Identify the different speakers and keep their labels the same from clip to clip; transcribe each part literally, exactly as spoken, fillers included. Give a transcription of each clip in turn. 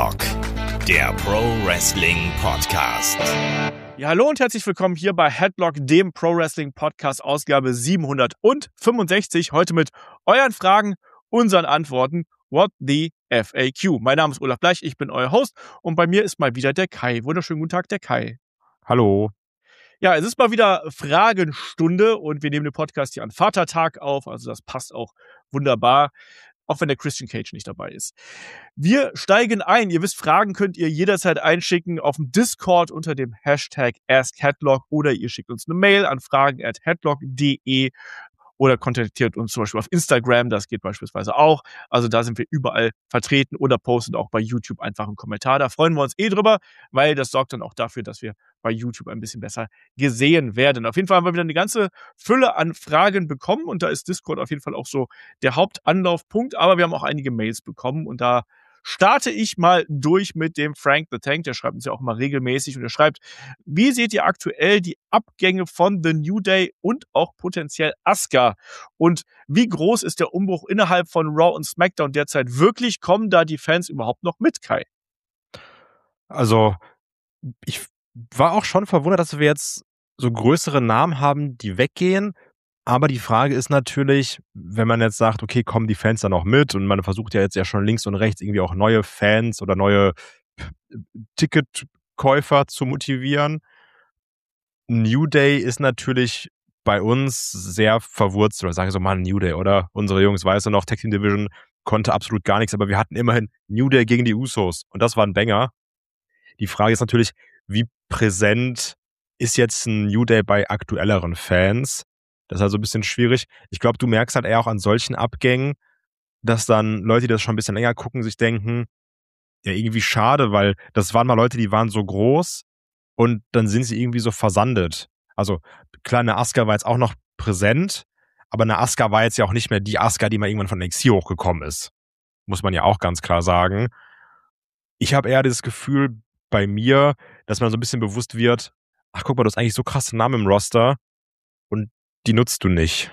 Speaker 1: Headlock, der Pro Wrestling Podcast.
Speaker 2: Ja, hallo und herzlich willkommen hier bei Headlock, dem Pro Wrestling Podcast, Ausgabe siebenhundertfünfundsechzig. Heute mit euren Fragen, unseren Antworten. What the F A Q? Mein Name ist Olaf Bleich, ich bin euer Host und bei mir ist mal wieder der Kai. Wunderschönen guten Tag, der Kai.
Speaker 3: Hallo.
Speaker 2: Ja, es ist mal wieder Fragenstunde und wir nehmen den Podcast hier an Vatertag auf, also das passt auch wunderbar, auch wenn der Christian Cage nicht dabei ist. Wir steigen ein. Ihr wisst, Fragen könnt ihr jederzeit einschicken auf dem Discord unter dem Hashtag AskHeadlock oder ihr schickt uns eine Mail an fragen at headlock punkt de oder kontaktiert uns zum Beispiel auf Instagram, das geht beispielsweise auch. Also da sind wir überall vertreten oder postet auch bei YouTube einfach einen Kommentar. Da freuen wir uns eh drüber, weil das sorgt dann auch dafür, dass wir bei YouTube ein bisschen besser gesehen werden. Auf jeden Fall haben wir wieder eine ganze Fülle an Fragen bekommen und da ist Discord auf jeden Fall auch so der Hauptanlaufpunkt. Aber wir haben auch einige Mails bekommen und da starte ich mal durch mit dem Frank the Tank. Der schreibt uns ja auch mal regelmäßig und er schreibt, wie seht ihr aktuell die Abgänge von The New Day und auch potenziell Asuka? Und wie groß ist der Umbruch innerhalb von Raw und SmackDown derzeit wirklich? Kommen da die Fans überhaupt noch mit, Kai?
Speaker 3: Also, ich war auch schon verwundert, dass wir jetzt so größere Namen haben, die weggehen. Aber die Frage ist natürlich, wenn man jetzt sagt, okay, kommen die Fans da noch mit? Und man versucht ja jetzt ja schon links und rechts irgendwie auch neue Fans oder neue Ticketkäufer zu motivieren. New Day ist natürlich bei uns sehr verwurzelt. Oder sagen so, mal New Day, oder? Unsere Jungs, weißt du noch, Tag Team Division konnte absolut gar nichts, aber wir hatten immerhin New Day gegen die Usos. Und das war ein Banger. Die Frage ist natürlich, wie präsent ist jetzt ein New Day bei aktuelleren Fans? Das ist also ein bisschen schwierig. Ich glaube, du merkst halt eher auch an solchen Abgängen, dass dann Leute, die das schon ein bisschen länger gucken, sich denken, ja, irgendwie schade, weil das waren mal Leute, die waren so groß und dann sind sie irgendwie so versandet. Also klar, eine Asuka war jetzt auch noch präsent, aber eine Asuka war jetzt ja auch nicht mehr die Asuka, die mal irgendwann von N X T hochgekommen ist. Muss man ja auch ganz klar sagen. Ich habe eher das Gefühl bei mir, dass man so ein bisschen bewusst wird, ach guck mal, du hast eigentlich so krasse Namen im Roster und die nutzt du nicht.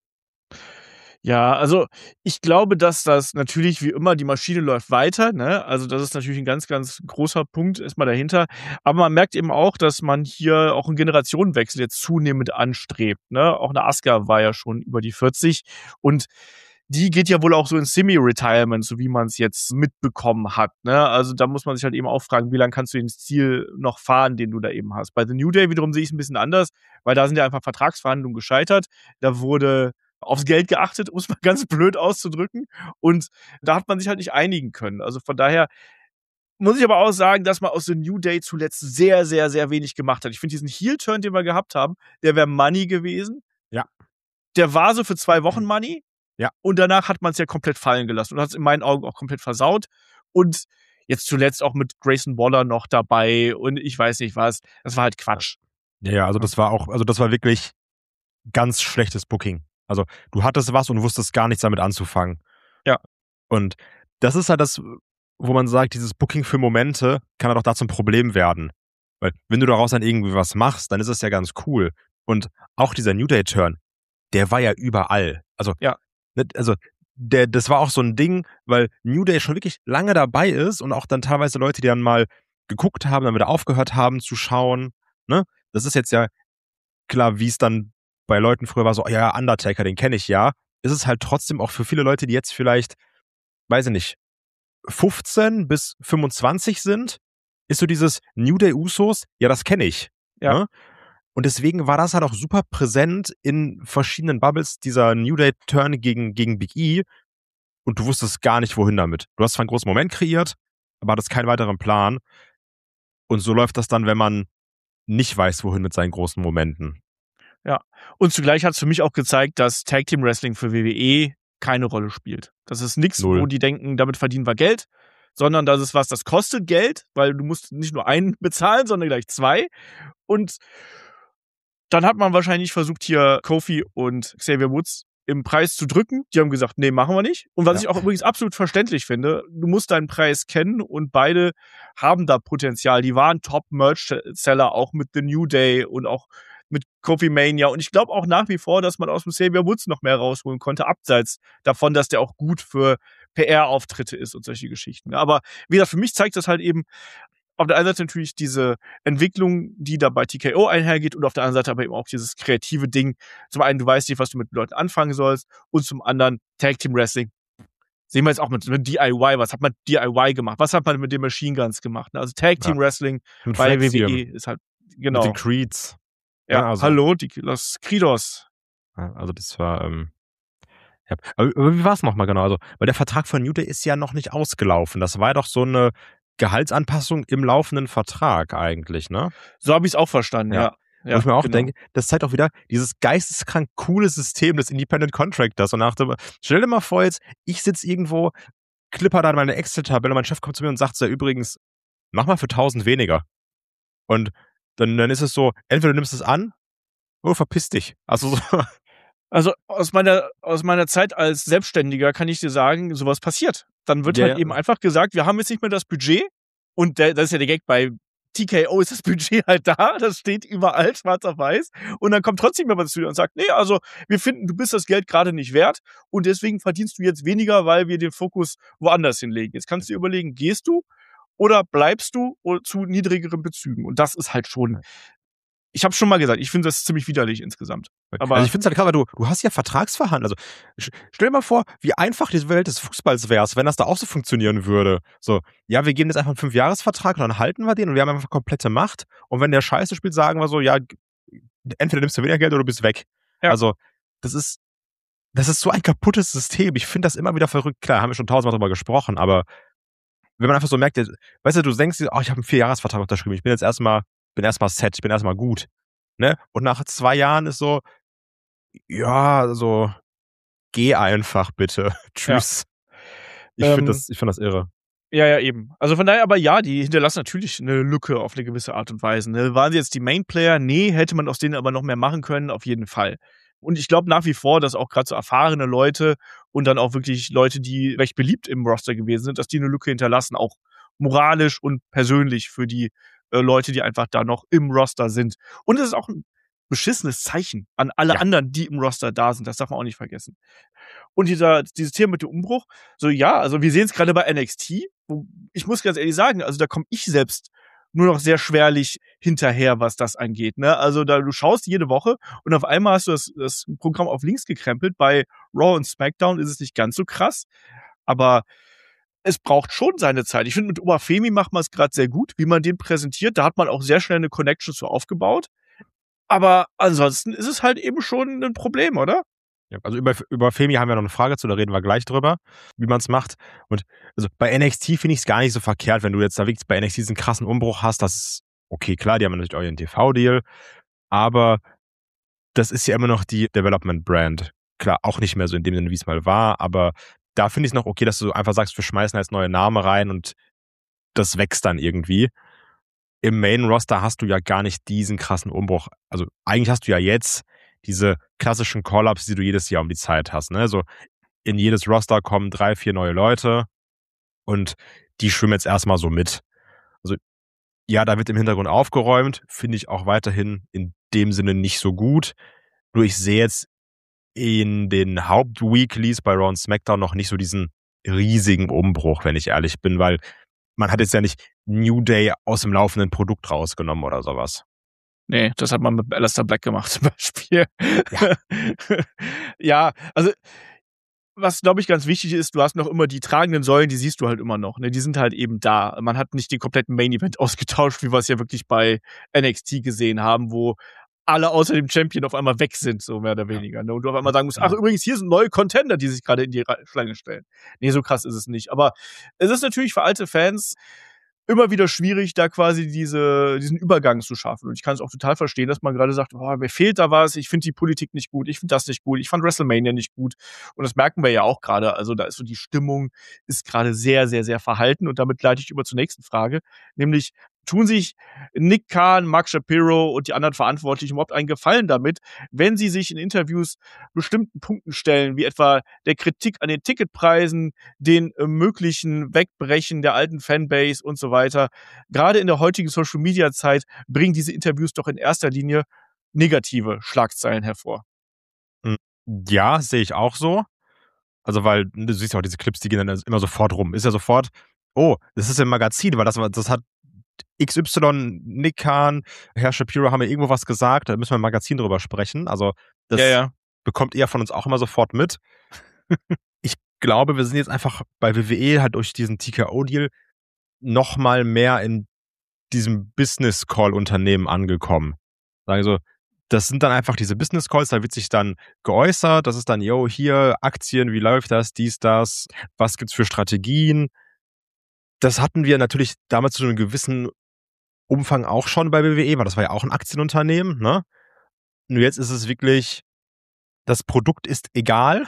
Speaker 2: Ja, also ich glaube, dass das natürlich wie immer, die Maschine läuft weiter, ne? Also das ist natürlich ein ganz, ganz großer Punkt erstmal dahinter. Aber man merkt eben auch, dass man hier auch einen Generationenwechsel jetzt zunehmend anstrebt, ne? Auch eine Asuka war ja schon über die vierzig und die geht ja wohl auch so in Semi-Retirement, so wie man es jetzt mitbekommen hat, ne? Also da muss man sich halt eben auch fragen, wie lange kannst du den Stil noch fahren, den du da eben hast. Bei The New Day wiederum sehe ich es ein bisschen anders, weil da sind ja einfach Vertragsverhandlungen gescheitert. Da wurde aufs Geld geachtet, um es mal ganz blöd auszudrücken. Und da hat man sich halt nicht einigen können. Also von daher muss ich aber auch sagen, dass man aus The New Day zuletzt sehr, sehr, sehr wenig gemacht hat. Ich finde diesen Heel-Turn, den wir gehabt haben, der wäre Money gewesen.
Speaker 3: Ja.
Speaker 2: Der war so für zwei Wochen Money.
Speaker 3: Ja.
Speaker 2: Und danach hat man es ja komplett fallen gelassen und hat es in meinen Augen auch komplett versaut. Und jetzt zuletzt auch mit Grayson Waller noch dabei und ich weiß nicht was. Das war halt Quatsch.
Speaker 3: Ja, ja, also das war auch, also das war wirklich ganz schlechtes Booking. Also du hattest was und wusstest gar nichts damit anzufangen.
Speaker 2: Ja.
Speaker 3: Und das ist halt das, wo man sagt, dieses Booking für Momente kann halt auch da zum Problem werden. Weil wenn du daraus dann irgendwie was machst, dann ist es ja ganz cool. Und auch dieser New Day Turn, der war ja überall. Also,
Speaker 2: ja.
Speaker 3: also der, das war auch so ein Ding, weil New Day schon wirklich lange dabei ist und auch dann teilweise Leute, die dann mal geguckt haben, dann wieder aufgehört haben zu schauen. Ne? Das ist jetzt ja klar, wie es dann bei Leuten früher war, so, ja, Undertaker, den kenne ich ja. Ist es halt trotzdem auch für viele Leute, die jetzt vielleicht, weiß ich nicht, fünfzehn bis fünfundzwanzig sind, ist so dieses New Day Usos, ja, das kenne ich.
Speaker 2: Ja.
Speaker 3: Ne? Und deswegen war das halt auch super präsent in verschiedenen Bubbles, dieser New Day Turn gegen, gegen Big E. Und du wusstest gar nicht, wohin damit. Du hast zwar einen großen Moment kreiert, aber hattest keinen weiteren Plan. Und so läuft das dann, wenn man nicht weiß, wohin mit seinen großen Momenten.
Speaker 2: Ja, und zugleich hat es für mich auch gezeigt, dass Tag Team Wrestling für W W E keine Rolle spielt. Das ist nichts, wo die denken, damit verdienen wir Geld, sondern das ist was, das kostet Geld, weil du musst nicht nur einen bezahlen, sondern gleich zwei. Und dann hat man wahrscheinlich versucht, hier Kofi und Xavier Woods im Preis zu drücken. Die haben gesagt, nee, machen wir nicht. Und was ja. ich auch übrigens absolut verständlich finde, du musst deinen Preis kennen und beide haben da Potenzial. Die waren Top-Merch-Seller, auch mit The New Day und auch mit Kofi Mania. Und ich glaube auch nach wie vor, dass man aus dem Xavier Woods noch mehr rausholen konnte, abseits davon, dass der auch gut für P R-Auftritte ist und solche Geschichten. Aber wie gesagt, für mich zeigt das halt eben auf der einen Seite natürlich diese Entwicklung, die da bei T K O einhergeht und auf der anderen Seite aber eben auch dieses kreative Ding. Zum einen, du weißt nicht, was du mit Leuten anfangen sollst und zum anderen Tag Team Wrestling. Sehen wir jetzt auch mit, mit D I Y. Was hat man D I Y gemacht? Was hat man mit den Machine Guns gemacht? Also Tag Team ja. Wrestling
Speaker 3: mit
Speaker 2: bei
Speaker 3: Flexium.
Speaker 2: W W E ist halt, genau.
Speaker 3: Mit den Creeds.
Speaker 2: Ja,
Speaker 3: ja also.
Speaker 2: hallo, die, Los Credos.
Speaker 3: Ja, also das war, ähm, ja. Aber, aber wie war es nochmal genau? Also, weil der Vertrag von New Day ist ja noch nicht ausgelaufen. Das war doch so eine Gehaltsanpassung im laufenden Vertrag eigentlich, ne?
Speaker 2: So habe ich es auch verstanden, ja. ja.
Speaker 3: Wo ich mir auch
Speaker 2: genau.
Speaker 3: denke, das zeigt auch wieder dieses geisteskrank coole System des Independent Contractors. Und nach dem, stell dir mal vor jetzt, ich sitze irgendwo, klipper da meine Excel-Tabelle, mein Chef kommt zu mir und sagt so, übrigens, mach mal für tausend weniger. Und dann, dann ist es so, entweder du nimmst es an, oder verpiss dich. Also so.
Speaker 2: Also aus meiner, aus meiner Zeit als Selbstständiger kann ich dir sagen, sowas passiert. Dann wird
Speaker 3: Ja,
Speaker 2: halt
Speaker 3: ja.
Speaker 2: eben einfach gesagt, wir haben jetzt nicht mehr das Budget. Und der, das ist ja der Gag, bei T K O ist das Budget halt da, das steht überall schwarz auf weiß. Und dann kommt trotzdem jemand zu dir und sagt, nee, also wir finden, du bist das Geld gerade nicht wert und deswegen verdienst du jetzt weniger, weil wir den Fokus woanders hinlegen. Jetzt kannst du dir überlegen, gehst du oder bleibst du zu niedrigeren Bezügen? Und das ist halt schon... Ich habe schon mal gesagt, ich finde das ziemlich widerlich insgesamt. Aber
Speaker 3: also ich finde es halt gerade, du, du hast ja Vertragsverhandlungen. Also stell dir mal vor, wie einfach die Welt des Fußballs wäre, wenn das da auch so funktionieren würde. So, ja, wir geben jetzt einfach einen Fünfjahresvertrag und dann halten wir den und wir haben einfach komplette Macht. Und wenn der Scheiße spielt, sagen wir so, ja, entweder nimmst du weniger Geld oder du bist weg. Ja. Also das ist, das ist so ein kaputtes System. Ich finde das immer wieder verrückt. Klar, haben wir schon tausendmal drüber gesprochen, aber wenn man einfach so merkt, weißt du, du denkst dir, oh, ich habe einen Vierjahresvertrag unterschrieben, ich bin jetzt erstmal bin erstmal set, ich bin erstmal gut. Ne? Und nach zwei Jahren ist so, ja, so, geh einfach bitte. Tschüss. Ja. Ich ähm, finde das, ich find das irre.
Speaker 2: Ja, ja, eben. Also von daher aber ja, die hinterlassen natürlich eine Lücke auf eine gewisse Art und Weise. Ne? Waren sie jetzt die Main-Player? Nee, hätte man aus denen aber noch mehr machen können, auf jeden Fall. Und ich glaube nach wie vor, dass auch gerade so erfahrene Leute und dann auch wirklich Leute, die recht beliebt im Roster gewesen sind, dass die eine Lücke hinterlassen, auch moralisch und persönlich für die äh, Leute, die einfach da noch im Roster sind. Und es ist auch ein beschissenes Zeichen an alle ja. anderen, die im Roster da sind. Das darf man auch nicht vergessen. Und dieser, dieses Thema mit dem Umbruch, so ja, also wir sehen es gerade bei N X T. Wo, ich muss ganz ehrlich sagen, also da komme ich selbst nur noch sehr schwerlich hinterher, was das angeht. Ne? Also da du schaust jede Woche und auf einmal hast du das, das Programm auf links gekrempelt. Bei Raw und SmackDown ist es nicht ganz so krass, aber es braucht schon seine Zeit. Ich finde, mit Obafemi macht man es gerade sehr gut, wie man den präsentiert. Da hat man auch sehr schnell eine Connection zu aufgebaut. Aber ansonsten ist es halt eben schon ein Problem, oder?
Speaker 3: Ja, also über, über Femi haben wir noch eine Frage zu, da reden wir gleich drüber, wie man es macht. Und also bei N X T finde ich es gar nicht so verkehrt, wenn du jetzt da wirklich bei N X T diesen krassen Umbruch hast. Das ist okay, klar, die haben natürlich auch ihren T V-Deal, aber das ist ja immer noch die Development-Brand. Klar, auch nicht mehr so in dem Sinne, wie es mal war, aber da finde ich es noch okay, dass du einfach sagst, wir schmeißen jetzt neue Namen rein und das wächst dann irgendwie. Im Main-Roster hast du ja gar nicht diesen krassen Umbruch. Also eigentlich hast du ja jetzt diese klassischen Call-Ups, die du jedes Jahr um die Zeit hast. Ne? Also in jedes Roster kommen drei, vier neue Leute und die schwimmen jetzt erstmal so mit. Also ja, da wird im Hintergrund aufgeräumt, finde ich auch weiterhin in dem Sinne nicht so gut. Nur ich sehe jetzt in den Haupt-Weeklies bei Raw und SmackDown noch nicht so diesen riesigen Umbruch, wenn ich ehrlich bin, weil man hat jetzt ja nicht New Day aus dem laufenden Produkt rausgenommen oder sowas.
Speaker 2: Nee, das hat man mit Aleister Black gemacht zum Beispiel. Ja, ja also was, glaube ich, ganz wichtig ist, du hast noch immer die tragenden Säulen, die siehst du halt immer noch. Ne? Die sind halt eben da. Man hat nicht den kompletten Main-Event ausgetauscht, wie wir es ja wirklich bei N X T gesehen haben, wo alle außer dem Champion auf einmal weg sind, so mehr oder weniger. Ne? Und du auf einmal sagen musst, ach übrigens, hier sind neue Contender, die sich gerade in die Schlange stellen. Nee, so krass ist es nicht. Aber es ist natürlich für alte Fans immer wieder schwierig, da quasi diese, diesen Übergang zu schaffen. Und ich kann es auch total verstehen, dass man gerade sagt, oh, mir fehlt da was, ich finde die Politik nicht gut, ich finde das nicht gut, ich fand WrestleMania nicht gut. Und das merken wir ja auch gerade. Also da ist so die Stimmung ist gerade sehr, sehr, sehr verhalten. Und damit leite ich über zur nächsten Frage, nämlich tun sich Nick Khan, Mark Shapiro und die anderen Verantwortlichen überhaupt einen Gefallen damit, wenn sie sich in Interviews bestimmten Punkten stellen, wie etwa der Kritik an den Ticketpreisen, den äh, möglichen Wegbrechen der alten Fanbase und so weiter. Gerade in der heutigen Social-Media-Zeit bringen diese Interviews doch in erster Linie negative Schlagzeilen hervor.
Speaker 3: Ja, sehe ich auch so. Also, weil du siehst ja auch diese Clips, die gehen dann immer sofort rum. Ist ja sofort, oh, das ist im Magazin, weil das, das hat X Y, Nick Khan, Herr Shapiro haben ja irgendwo was gesagt, da müssen wir im Magazin drüber sprechen. Also, das
Speaker 2: Ja, ja.
Speaker 3: bekommt ihr von uns auch immer sofort mit. Ich glaube, wir sind jetzt einfach bei W W E halt durch diesen T K O-Deal noch mal mehr in diesem Business-Call-Unternehmen angekommen. Sagen so, das sind dann einfach diese Business-Calls, da wird sich dann geäußert, das ist dann, yo, hier, Aktien, wie läuft das, dies, das, was gibt's für Strategien. Das hatten wir natürlich damals zu einem gewissen Umfang auch schon bei W W E, weil das war ja auch ein Aktienunternehmen, ne? Nur jetzt ist es wirklich, das Produkt ist egal.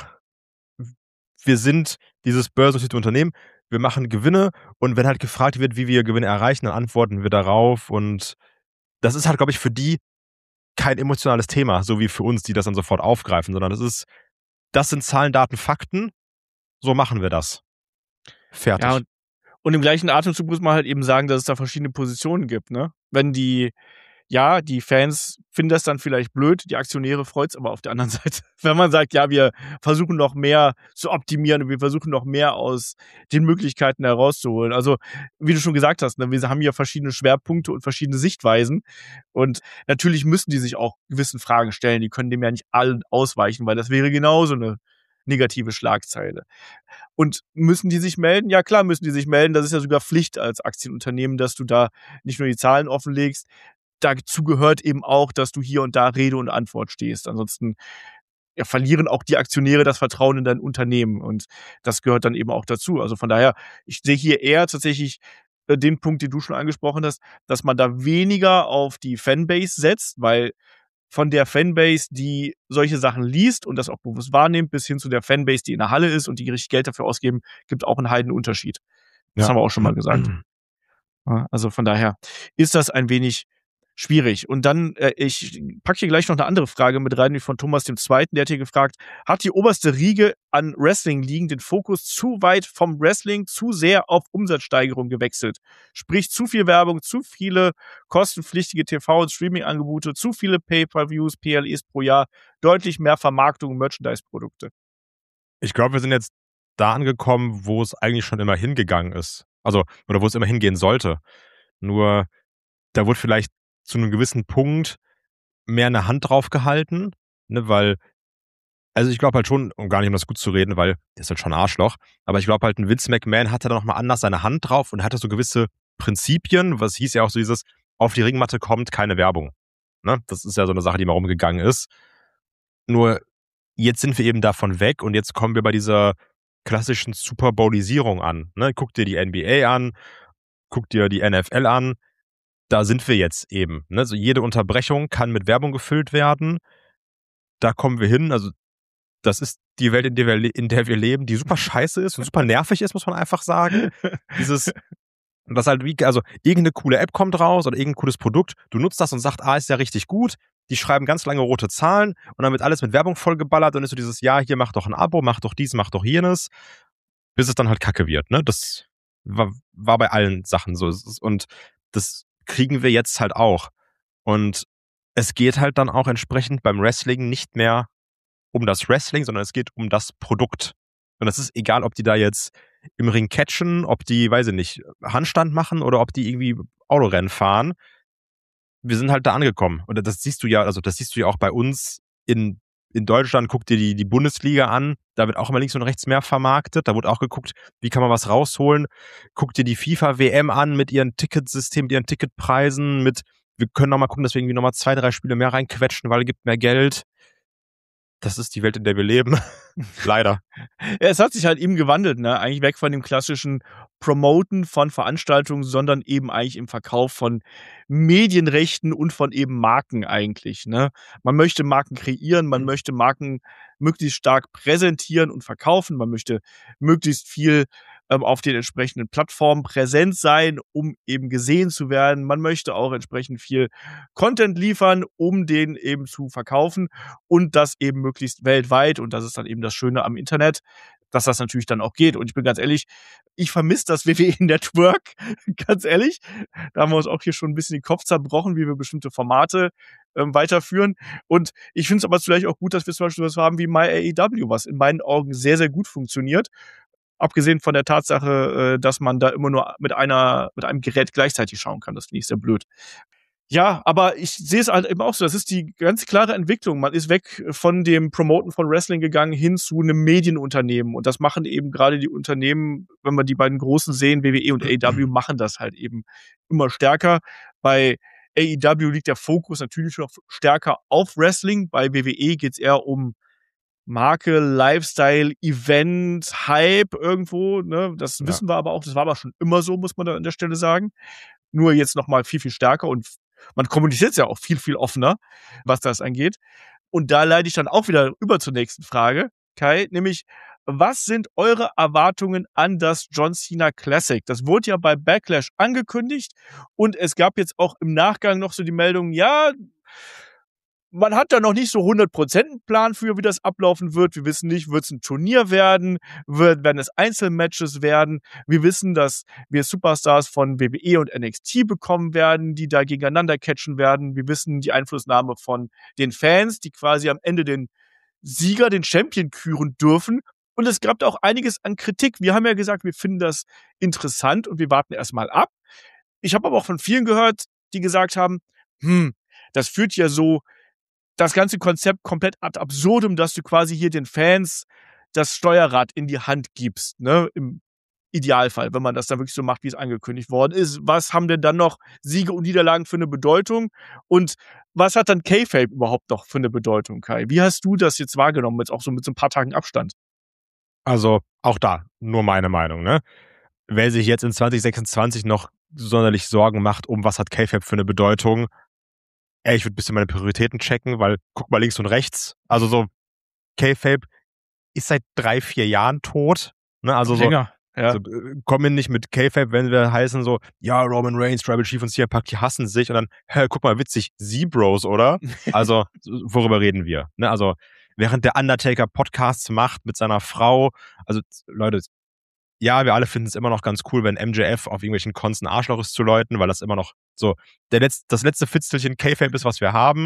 Speaker 3: Wir sind dieses börsennotierte Unternehmen, wir machen Gewinne und wenn halt gefragt wird, wie wir Gewinne erreichen, dann antworten wir darauf und das ist halt, glaube ich, für die kein emotionales Thema, so wie für uns, die das dann sofort aufgreifen, sondern das ist, das sind Zahlen, Daten, Fakten, so machen wir das. Fertig.
Speaker 2: Ja, und, und im gleichen Atemzug muss man halt eben sagen, dass es da verschiedene Positionen gibt, ne? Wenn die, ja, die Fans finden das dann vielleicht blöd, die Aktionäre freut's aber auf der anderen Seite. Wenn man sagt, ja, wir versuchen noch mehr zu optimieren und wir versuchen noch mehr aus den Möglichkeiten herauszuholen. Also, wie du schon gesagt hast, ne, wir haben hier verschiedene Schwerpunkte und verschiedene Sichtweisen. Und natürlich müssen die sich auch gewissen Fragen stellen. Die können dem ja nicht allen ausweichen, weil das wäre genauso eine negative Schlagzeile. Und müssen die sich melden? Ja, klar müssen die sich melden. Das ist ja sogar Pflicht als Aktienunternehmen, dass du da nicht nur die Zahlen offenlegst. Dazu gehört eben auch, dass du hier und da Rede und Antwort stehst. Ansonsten ja, verlieren auch die Aktionäre das Vertrauen in dein Unternehmen. Und das gehört dann eben auch dazu. Also von daher, ich sehe hier eher tatsächlich äh, den Punkt, den du schon angesprochen hast, dass man da weniger auf die Fanbase setzt, weil von der Fanbase, die solche Sachen liest und das auch bewusst wahrnimmt, bis hin zu der Fanbase, die in der Halle ist und die richtig Geld dafür ausgeben, gibt auch einen Heidenunterschied. Das
Speaker 3: Ja.
Speaker 2: haben wir auch schon mal gesagt. Ja, also von daher ist das ein wenig schwierig. Und dann, äh, ich packe hier gleich noch eine andere Frage mit rein, die von Thomas dem Zweiten, der hat hier gefragt, hat die oberste Riege an Wrestling-Ligen den Fokus zu weit vom Wrestling zu sehr auf Umsatzsteigerung gewechselt? Sprich, zu viel Werbung, zu viele kostenpflichtige T V- und Streaming-Angebote, zu viele Pay-Per-Views, P L Es pro Jahr, deutlich mehr Vermarktung und Merchandise-Produkte.
Speaker 3: Ich glaube, wir sind jetzt da angekommen, wo es eigentlich schon immer hingegangen ist. Also, oder wo es immer hingehen sollte. Nur, da wurde vielleicht zu einem gewissen Punkt mehr eine Hand drauf gehalten, ne, weil, also ich glaube halt schon, um gar nicht um das gut zu reden, weil der ist halt schon ein Arschloch, aber ich glaube halt, ein Vince McMahon hatte da nochmal anders seine Hand drauf und hatte so gewisse Prinzipien, was hieß ja auch so dieses, auf die Ringmatte kommt keine Werbung. Ne? Das ist ja so eine Sache, die mal rumgegangen ist. Nur, jetzt sind wir eben davon weg und jetzt kommen wir bei dieser klassischen Super Bowlisierung an. Ne? Guck dir die N B A an, guck dir die N F L an, da sind wir jetzt eben. Ne? Also jede Unterbrechung kann mit Werbung gefüllt werden. Da kommen wir hin. Also das ist die Welt, in der wir, in der wir leben, die super scheiße ist und super nervig ist, muss man einfach sagen. Dieses, das halt wie, also irgendeine coole App kommt raus oder irgendein cooles Produkt. Du nutzt das und sagst, ah, ist ja richtig gut. Die schreiben ganz lange rote Zahlen und dann wird alles mit Werbung vollgeballert und ist so dieses, ja, hier mach doch ein Abo, mach doch dies, mach doch jenes, bis es dann halt kacke wird. Ne? Das war, war bei allen Sachen so. Und das kriegen wir jetzt halt auch. Und es geht halt dann auch entsprechend beim Wrestling nicht mehr um das Wrestling, sondern es geht um das Produkt. Und es ist egal, ob die da jetzt im Ring catchen, ob die, weiß ich nicht, Handstand machen oder ob die irgendwie Autorennen fahren. Wir sind halt da angekommen. Und das siehst du ja, also das siehst du ja auch bei uns in, in Deutschland. Guck dir die, die Bundesliga an. Da wird auch immer links und rechts mehr vermarktet. Da wurde auch geguckt, wie kann man was rausholen. Guck dir die FIFA-W M an mit ihren Ticketsystemen, mit ihren Ticketpreisen, mit, wir können noch mal gucken, dass wir irgendwie noch mal zwei, drei Spiele mehr reinquetschen, weil es gibt mehr Geld. Das ist die Welt, in der wir leben. Leider.
Speaker 2: Ja, es hat sich halt eben gewandelt, ne? Eigentlich weg von dem klassischen Promoten von Veranstaltungen, sondern eben eigentlich im Verkauf von Medienrechten und von eben Marken eigentlich, ne? Man möchte Marken kreieren, man
Speaker 3: Mhm.
Speaker 2: möchte Marken möglichst stark präsentieren und verkaufen, man möchte möglichst viel ähm, auf den entsprechenden Plattformen präsent sein, um eben gesehen zu werden. Man möchte auch entsprechend viel Content liefern, um den eben zu verkaufen und das eben möglichst weltweit. Und das ist dann eben das Schöne am Internet. dass das natürlich dann auch geht. Und ich bin ganz ehrlich, ich vermisse das W W E-Network, ganz ehrlich. Da haben wir uns auch hier schon ein bisschen den Kopf zerbrochen, wie wir bestimmte Formate ähm, weiterführen. Und ich finde es aber vielleicht auch gut, dass wir zum Beispiel was haben wie MyAEW, was in meinen Augen sehr, sehr gut funktioniert. Abgesehen von der Tatsache, äh, dass man da immer nur mit einer, mit einem Gerät gleichzeitig schauen kann. Das finde ich sehr blöd. Ja, aber ich sehe es halt eben auch so. Das ist die ganz klare Entwicklung. Man ist weg von dem Promoten von Wrestling gegangen hin zu einem Medienunternehmen. Und das machen eben gerade die Unternehmen, wenn wir die beiden großen sehen, W W E und A E W, machen das halt eben immer stärker. Bei A E W liegt der Fokus natürlich noch stärker auf Wrestling. Bei W W E geht's eher um Marke, Lifestyle, Event, Hype irgendwo. Ne? Das
Speaker 3: Ja.
Speaker 2: wissen wir aber auch. Das war aber schon immer so, muss man da an der Stelle sagen. Nur jetzt noch mal viel, viel stärker und man kommuniziert ja auch viel, viel offener, was das angeht. Und da leite ich dann auch wieder über zur nächsten Frage, Kai, nämlich, was sind eure Erwartungen an das John Cena Classic? Das wurde ja bei Backlash angekündigt und es gab jetzt auch im Nachgang noch so die Meldung, ja, man hat da noch nicht so hundert Prozent einen Plan für, wie das ablaufen wird. Wir wissen nicht, wird es ein Turnier werden, wird, werden es Einzelmatches werden. Wir wissen, dass wir Superstars von W W E und N X T bekommen werden, die da gegeneinander catchen werden. Wir wissen die Einflussnahme von den Fans, die quasi am Ende den Sieger, den Champion küren dürfen. Und es gab auch einiges an Kritik. Wir haben ja gesagt, wir finden das interessant und wir warten erstmal ab. Ich habe aber auch von vielen gehört, die gesagt haben, hm, das führt ja so das ganze Konzept komplett ad absurdum, dass du quasi hier den Fans das Steuerrad in die Hand gibst, ne, im Idealfall, wenn man das dann wirklich so macht, wie es angekündigt worden ist. Was haben denn dann noch Siege und Niederlagen für eine Bedeutung? Und was hat dann Kayfabe überhaupt noch für eine Bedeutung, Kai? Wie hast du das jetzt wahrgenommen, jetzt auch so mit so ein paar Tagen Abstand?
Speaker 3: Also auch da, nur meine Meinung, ne? Wer sich jetzt in zwanzig sechsundzwanzig noch sonderlich Sorgen macht, um was hat Kayfabe für eine Bedeutung, ey, ich würde ein bisschen meine Prioritäten checken, weil guck mal links und rechts. Also so, Kayfabe ist seit drei, vier Jahren tot. Ne? Also so,
Speaker 2: Länger, ja.
Speaker 3: so äh, kommen nicht mit Kayfabe, wenn wir heißen so, ja, Roman Reigns, Tribal Chief und C M Punk, die hassen sich und dann, hä, guck mal, witzig, Z-Bros, oder? Also, worüber reden wir? Ne? Also, während der Undertaker Podcasts macht mit seiner Frau, also Leute, ja, wir alle finden es immer noch ganz cool, wenn M J F auf irgendwelchen Cons ein Arschloch ist zu Leuten, weil das immer noch so der Letz-, das letzte Fitzelchen Kayfabe ist, was wir haben.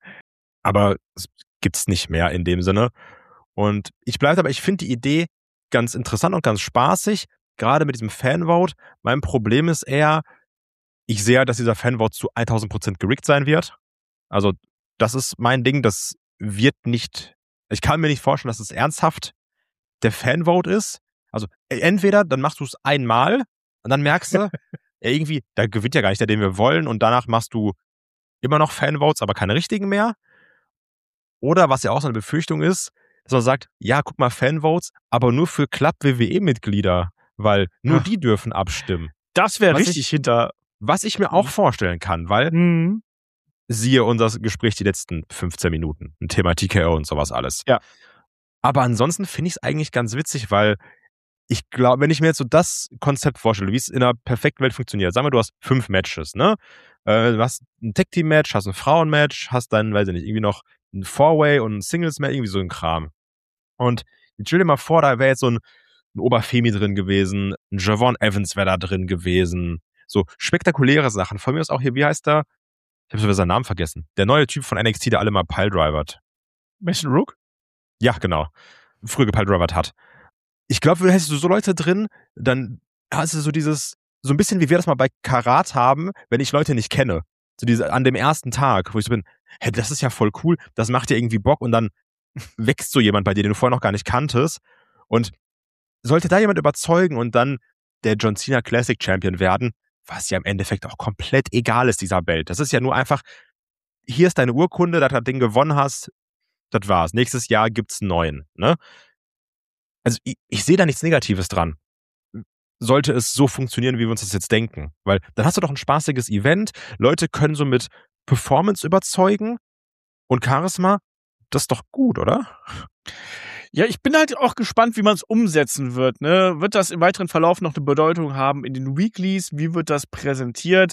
Speaker 3: Aber es gibt's nicht mehr in dem Sinne. Und ich bleibe aber, ich finde die Idee ganz interessant und ganz spaßig, gerade mit diesem Fanvote. Mein Problem ist eher, ich sehe, dass dieser Fanvote zu tausend Prozent gerickt sein wird. Also das ist mein Ding, das wird nicht, ich kann mir nicht vorstellen, dass es ernsthaft der Fanvote ist. Also entweder dann machst du es einmal und dann merkst du, ja, irgendwie, da gewinnt ja gar nicht der, den wir wollen und danach machst du immer noch Fanvotes, aber keine richtigen mehr. Oder was ja auch so eine Befürchtung ist, dass man sagt, ja, guck mal, Fanvotes, aber nur für Club-W W E-Mitglieder, weil nur
Speaker 2: Ach.
Speaker 3: die dürfen abstimmen.
Speaker 2: Das wäre
Speaker 3: Was
Speaker 2: richtig
Speaker 3: ich-
Speaker 2: hinter.
Speaker 3: Was ich mir auch vorstellen kann, weil
Speaker 2: Mhm.
Speaker 3: siehe unser Gespräch die letzten fünfzehn Minuten, ein Thema T K O und sowas alles.
Speaker 2: Ja.
Speaker 3: Aber ansonsten finde ich es eigentlich ganz witzig, weil ich glaube, wenn ich mir jetzt so das Konzept vorstelle, wie es in einer perfekten Welt funktioniert, sagen wir, du hast fünf Matches, ne? Äh, du hast ein Tag-Team-Match, hast ein Frauen-Match, hast dann, weiß ich nicht, irgendwie noch ein Four-Way und ein Singles-Match, irgendwie so ein Kram. Und jetzt stell dir mal vor, da wäre jetzt so ein, ein Oberfemi drin gewesen, ein Javon Evans wäre da drin gewesen. So spektakuläre Sachen. Von mir ist auch hier, wie heißt der? Ich habe sogar seinen Namen vergessen. Der neue Typ von N X T, der alle mal piledrivert.
Speaker 2: Mason Rook?
Speaker 3: Ja, genau. Früher gepiledrivert hat. Ich glaube, hättest du so Leute drin, dann hast du so dieses, so ein bisschen wie wir das mal bei Karat haben, wenn ich Leute nicht kenne. So diese, an dem ersten Tag, wo ich so bin, hey, das ist ja voll cool, das macht dir irgendwie Bock und dann wächst so jemand bei dir, den du vorher noch gar nicht kanntest. Und sollte da jemand überzeugen und dann der John Cena Classic Champion werden, was ja im Endeffekt auch komplett egal ist, dieser Belt. Das ist ja nur einfach, hier ist deine Urkunde, dass du das Ding gewonnen hast, das war's. Nächstes Jahr gibt's einen neuen, ne? Also ich, ich sehe da nichts Negatives dran. Sollte es so funktionieren, wie wir uns das jetzt denken. Weil dann hast du doch ein spaßiges Event, Leute können so mit Performance überzeugen und Charisma, das ist doch gut, oder?
Speaker 2: Ja, ich bin halt auch gespannt, wie man es umsetzen wird. Ne? Wird das im weiteren Verlauf noch eine Bedeutung haben in den Weeklies? Wie wird das präsentiert?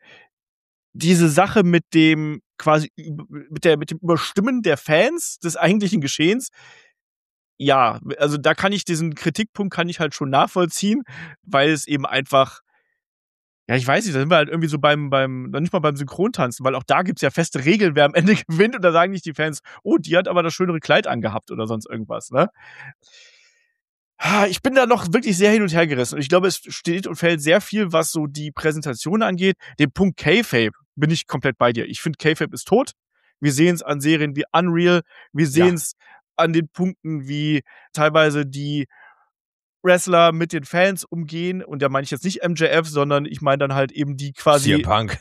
Speaker 2: Diese Sache mit dem quasi mit der mit dem Überstimmen der Fans des eigentlichen Geschehens, ja, also da kann ich diesen Kritikpunkt kann ich halt schon nachvollziehen, weil es eben einfach, ja, ich weiß nicht, da sind wir halt irgendwie so beim, beim, noch nicht mal beim Synchrontanzen, weil auch da gibt's ja feste Regeln, wer am Ende gewinnt und da sagen nicht die Fans, oh, die hat aber das schönere Kleid angehabt oder sonst irgendwas, ne? Ich bin da noch wirklich sehr hin und her gerissen und ich glaube, es steht und fällt sehr viel, was so die Präsentation angeht. Den Punkt Kayfabe bin ich komplett bei dir. Ich finde, Kayfabe ist tot. Wir sehen es an Serien wie Unreal, wir sehen es ja. an den Punkten, wie teilweise die Wrestler mit den Fans umgehen. Und da meine ich jetzt nicht M J F, sondern ich meine dann halt eben die quasi...
Speaker 3: C M Punk.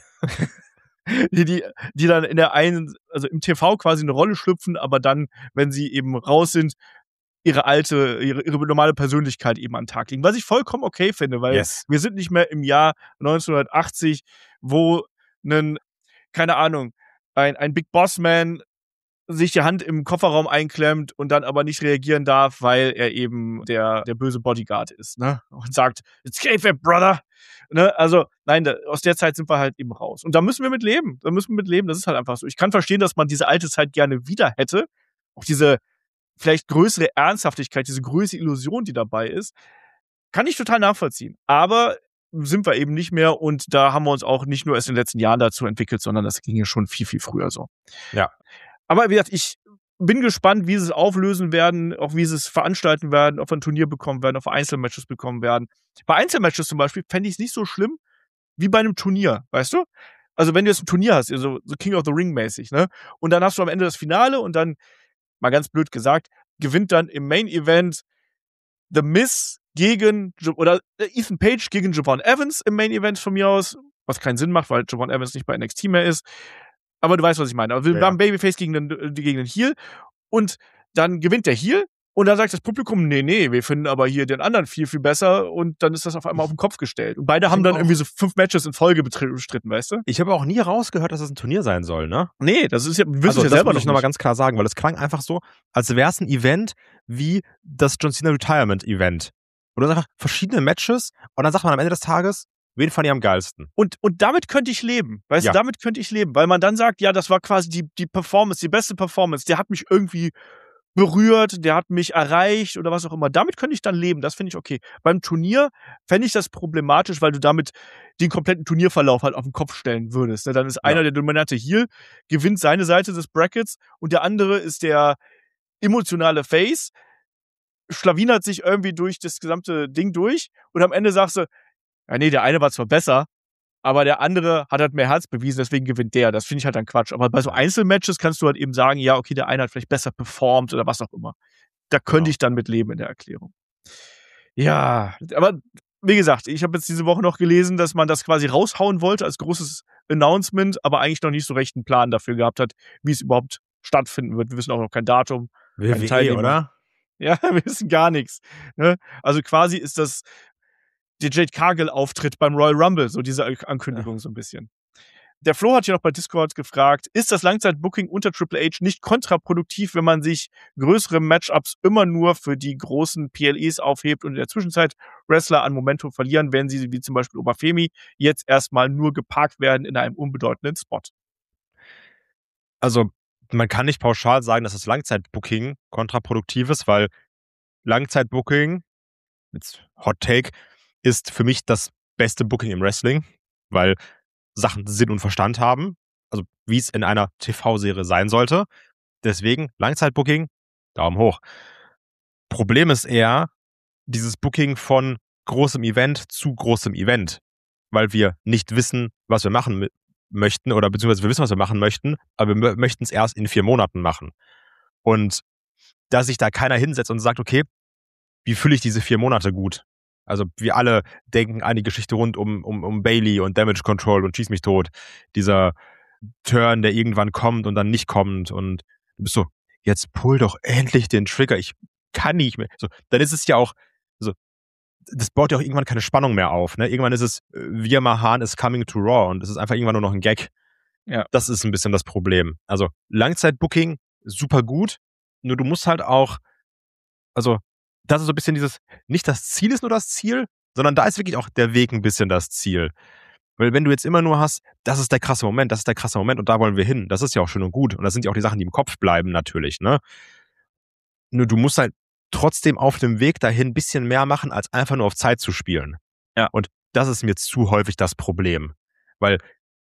Speaker 2: die, die, die dann in der einen, also im T V quasi eine Rolle schlüpfen, aber dann, wenn sie eben raus sind, ihre alte, ihre, ihre normale Persönlichkeit eben an den Tag legen. Was ich vollkommen okay finde, weil
Speaker 3: yes.
Speaker 2: wir sind nicht mehr im Jahr neunzehnhundertachtzig, wo ein, keine Ahnung, ein, ein Big Boss Man sich die Hand im Kofferraum einklemmt und dann aber nicht reagieren darf, weil er eben der, der böse Bodyguard ist, ne? Und sagt, it's Kayfabe, brother! Ne? Also, nein, da, aus der Zeit sind wir halt eben raus. Und da müssen wir mit leben. Da müssen wir mit leben. Das ist halt einfach so. Ich kann verstehen, dass man diese alte Zeit gerne wieder hätte. Auch diese vielleicht größere Ernsthaftigkeit, diese größere Illusion, die dabei ist, kann ich total nachvollziehen. Aber sind wir eben nicht mehr und da haben wir uns auch nicht nur erst in den letzten Jahren dazu entwickelt, sondern das ging ja schon viel, viel früher so.
Speaker 3: Ja.
Speaker 2: Aber wie gesagt, ich bin gespannt, wie sie es auflösen werden, auch wie sie es veranstalten werden, ob wir ein Turnier bekommen werden, ob wir Einzelmatches bekommen werden. Bei Einzelmatches zum Beispiel fände ich es nicht so schlimm wie bei einem Turnier, weißt du? Also wenn du jetzt ein Turnier hast, also so King of the Ring mäßig, ne? Und dann hast du am Ende das Finale und dann, mal ganz blöd gesagt, gewinnt dann im Main Event The Miz gegen, oder Ethan Page gegen Javon Evans im Main Event von mir aus, was keinen Sinn macht, weil Javon Evans nicht bei N X T mehr ist. Aber du weißt, was ich meine. Aber wir
Speaker 3: ja.
Speaker 2: haben Babyface gegen den, gegen den Heel und dann gewinnt der Heel und dann sagt das Publikum, nee, nee, wir finden aber hier den anderen viel, viel besser und dann ist das auf einmal auf den Kopf gestellt. Und beide
Speaker 3: ich
Speaker 2: haben dann
Speaker 3: auch,
Speaker 2: irgendwie so fünf Matches in Folge bestritten, weißt du?
Speaker 3: Ich habe auch nie rausgehört, dass das ein Turnier sein soll, ne?
Speaker 2: Nee, das ist ja, wir
Speaker 3: also,
Speaker 2: ja
Speaker 3: das
Speaker 2: selber
Speaker 3: muss
Speaker 2: noch
Speaker 3: ich nochmal
Speaker 2: nicht.
Speaker 3: ganz klar sagen, weil es klang einfach so, als wäre es ein Event wie das John Cena Retirement Event. Oder einfach verschiedene Matches und dann sagt man am Ende des Tages, wen fand ich am geilsten?
Speaker 2: Und, und damit könnte ich leben. Weißt
Speaker 3: ja.
Speaker 2: du, damit könnte ich leben. Weil man dann sagt, ja, das war quasi die, die Performance, die beste Performance. Der hat mich irgendwie berührt, der hat mich erreicht oder was auch immer. Damit könnte ich dann leben. Das finde ich okay. Beim Turnier fände ich das problematisch, weil du damit den kompletten Turnierverlauf halt auf den Kopf stellen würdest. Dann ist einer ja. der dominante Heel, gewinnt seine Seite des Brackets und der andere ist der emotionale Face, schlawinert sich irgendwie durch das gesamte Ding durch und am Ende sagst du, ja nee, der eine war zwar besser, aber der andere hat halt mehr Herz bewiesen, deswegen gewinnt der. Das finde ich halt dann Quatsch. Aber bei so Einzelmatches kannst du halt eben sagen, ja, okay, der eine hat vielleicht besser performt oder was auch immer. Da könnte genau. ich dann mit leben in der Erklärung. Ja, aber wie gesagt, ich habe jetzt diese Woche noch gelesen, dass man das quasi raushauen wollte als großes Announcement, aber eigentlich noch nicht so recht einen Plan dafür gehabt hat, wie es überhaupt stattfinden wird. Wir wissen auch noch kein Datum.
Speaker 3: W W E, oder?
Speaker 2: Ja, wir wissen gar nichts. Ne? Also quasi ist das der Jade Cargill-Auftritt beim Royal Rumble, so diese Ankündigung ja. so ein bisschen. Der Flo hat hier noch bei Discord gefragt, ist das Langzeit-Booking unter Triple H nicht kontraproduktiv, wenn man sich größere Matchups immer nur für die großen P L Es aufhebt und in der Zwischenzeit Wrestler an Momentum verlieren, wenn sie, wie zum Beispiel Obafemi, jetzt erstmal nur geparkt werden in einem unbedeutenden Spot?
Speaker 3: Also, man kann nicht pauschal sagen, dass das Langzeit-Booking kontraproduktiv ist, weil Langzeit-Booking, jetzt Hot Take, ist für mich das beste Booking im Wrestling, weil Sachen Sinn und Verstand haben, also wie es in einer T V-Serie sein sollte. Deswegen Langzeit-Booking, Daumen hoch. Problem ist eher dieses Booking von großem Event zu großem Event, weil wir nicht wissen, was wir machen m- möchten oder beziehungsweise wir wissen, was wir machen möchten, aber wir m- möchten es erst in vier Monaten machen. Und dass sich da keiner hinsetzt und sagt, okay, wie fülle ich diese vier Monate gut? Also wir alle denken an die Geschichte rund um, um, um Bayley und Damage Control und Schieß mich tot. Dieser Turn, der irgendwann kommt und dann nicht kommt und du bist so, jetzt pull doch endlich den Trigger, ich kann nicht mehr. So, dann ist es ja auch, so, das baut ja auch irgendwann keine Spannung mehr auf. Ne? Irgendwann ist es, Veer Mahaan is coming to Raw und es ist einfach irgendwann nur noch ein Gag.
Speaker 2: Ja.
Speaker 3: Das ist ein bisschen das Problem. Also Langzeit-Booking, super gut, nur du musst halt auch, also das ist so ein bisschen dieses, nicht das Ziel ist nur das Ziel, sondern da ist wirklich auch der Weg ein bisschen das Ziel. Weil wenn du jetzt immer nur hast, das ist der krasse Moment, das ist der krasse Moment und da wollen wir hin, das ist ja auch schön und gut. Und das sind ja auch die Sachen, die im Kopf bleiben natürlich, ne? Nur du musst halt trotzdem auf dem Weg dahin ein bisschen mehr machen, als einfach nur auf Zeit zu spielen.
Speaker 2: Ja.
Speaker 3: Und das ist mir zu häufig das Problem. Weil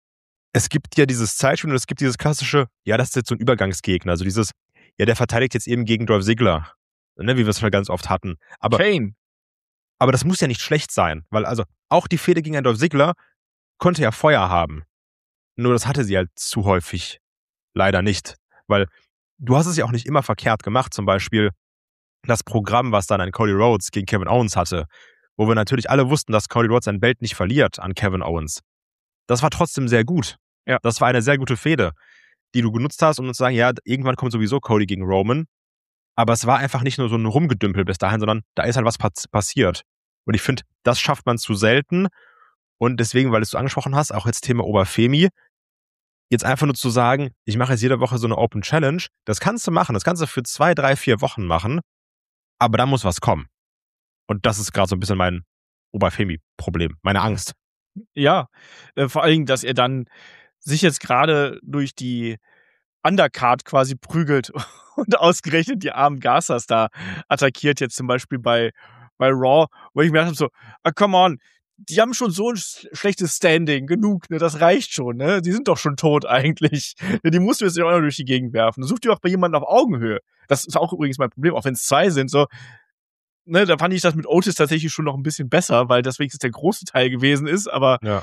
Speaker 3: es gibt ja dieses Zeitspiel und es gibt dieses klassische, ja, das ist jetzt so ein Übergangsgegner. Also dieses, ja, der verteidigt jetzt eben gegen Dolph Ziggler. Ne, wie wir es schon ganz oft hatten. Aber,
Speaker 2: Kane.
Speaker 3: aber das muss ja nicht schlecht sein. Weil also auch die Fehde gegen Dolph Ziggler konnte ja Feuer haben. Nur das hatte sie halt zu häufig leider nicht. Weil du hast es ja auch nicht immer verkehrt gemacht. Zum Beispiel das Programm, was dann an Cody Rhodes gegen Kevin Owens hatte, wo wir natürlich alle wussten, dass Cody Rhodes sein Belt nicht verliert an Kevin Owens. Das war trotzdem sehr gut.
Speaker 2: Ja.
Speaker 3: Das war eine sehr gute Fehde, die du genutzt hast, um zu sagen, ja, irgendwann kommt sowieso Cody gegen Roman. Aber es war einfach nicht nur so ein Rumgedümpel bis dahin, sondern da ist halt was passiert. Und ich finde, das schafft man zu selten. Und deswegen, weil du es angesprochen hast, auch jetzt Thema Oberfemi, jetzt einfach nur zu sagen, ich mache jetzt jede Woche so eine Open Challenge, das kannst du machen, das kannst du für zwei, drei, vier Wochen machen, aber da muss was kommen. Und das ist gerade so ein bisschen mein Oberfemi-Problem, meine Angst.
Speaker 2: Ja, äh, vor allen Dingen, dass er dann sich jetzt gerade durch die Undercard quasi prügelt und ausgerechnet die armen Garsas da attackiert, jetzt zum Beispiel bei, bei Raw, wo ich mir dachte so, ah, come on, die haben schon so ein schlechtes Standing, genug, ne, das reicht schon, ne, die sind doch schon tot eigentlich. Die musst du jetzt ja auch noch durch die Gegend werfen. Such dir auch bei jemandem auf Augenhöhe. Das ist auch übrigens mein Problem, auch wenn es zwei sind, so, ne, da fand ich das mit Otis tatsächlich schon noch ein bisschen besser, weil das wenigstens der große Teil gewesen ist, aber
Speaker 3: ja.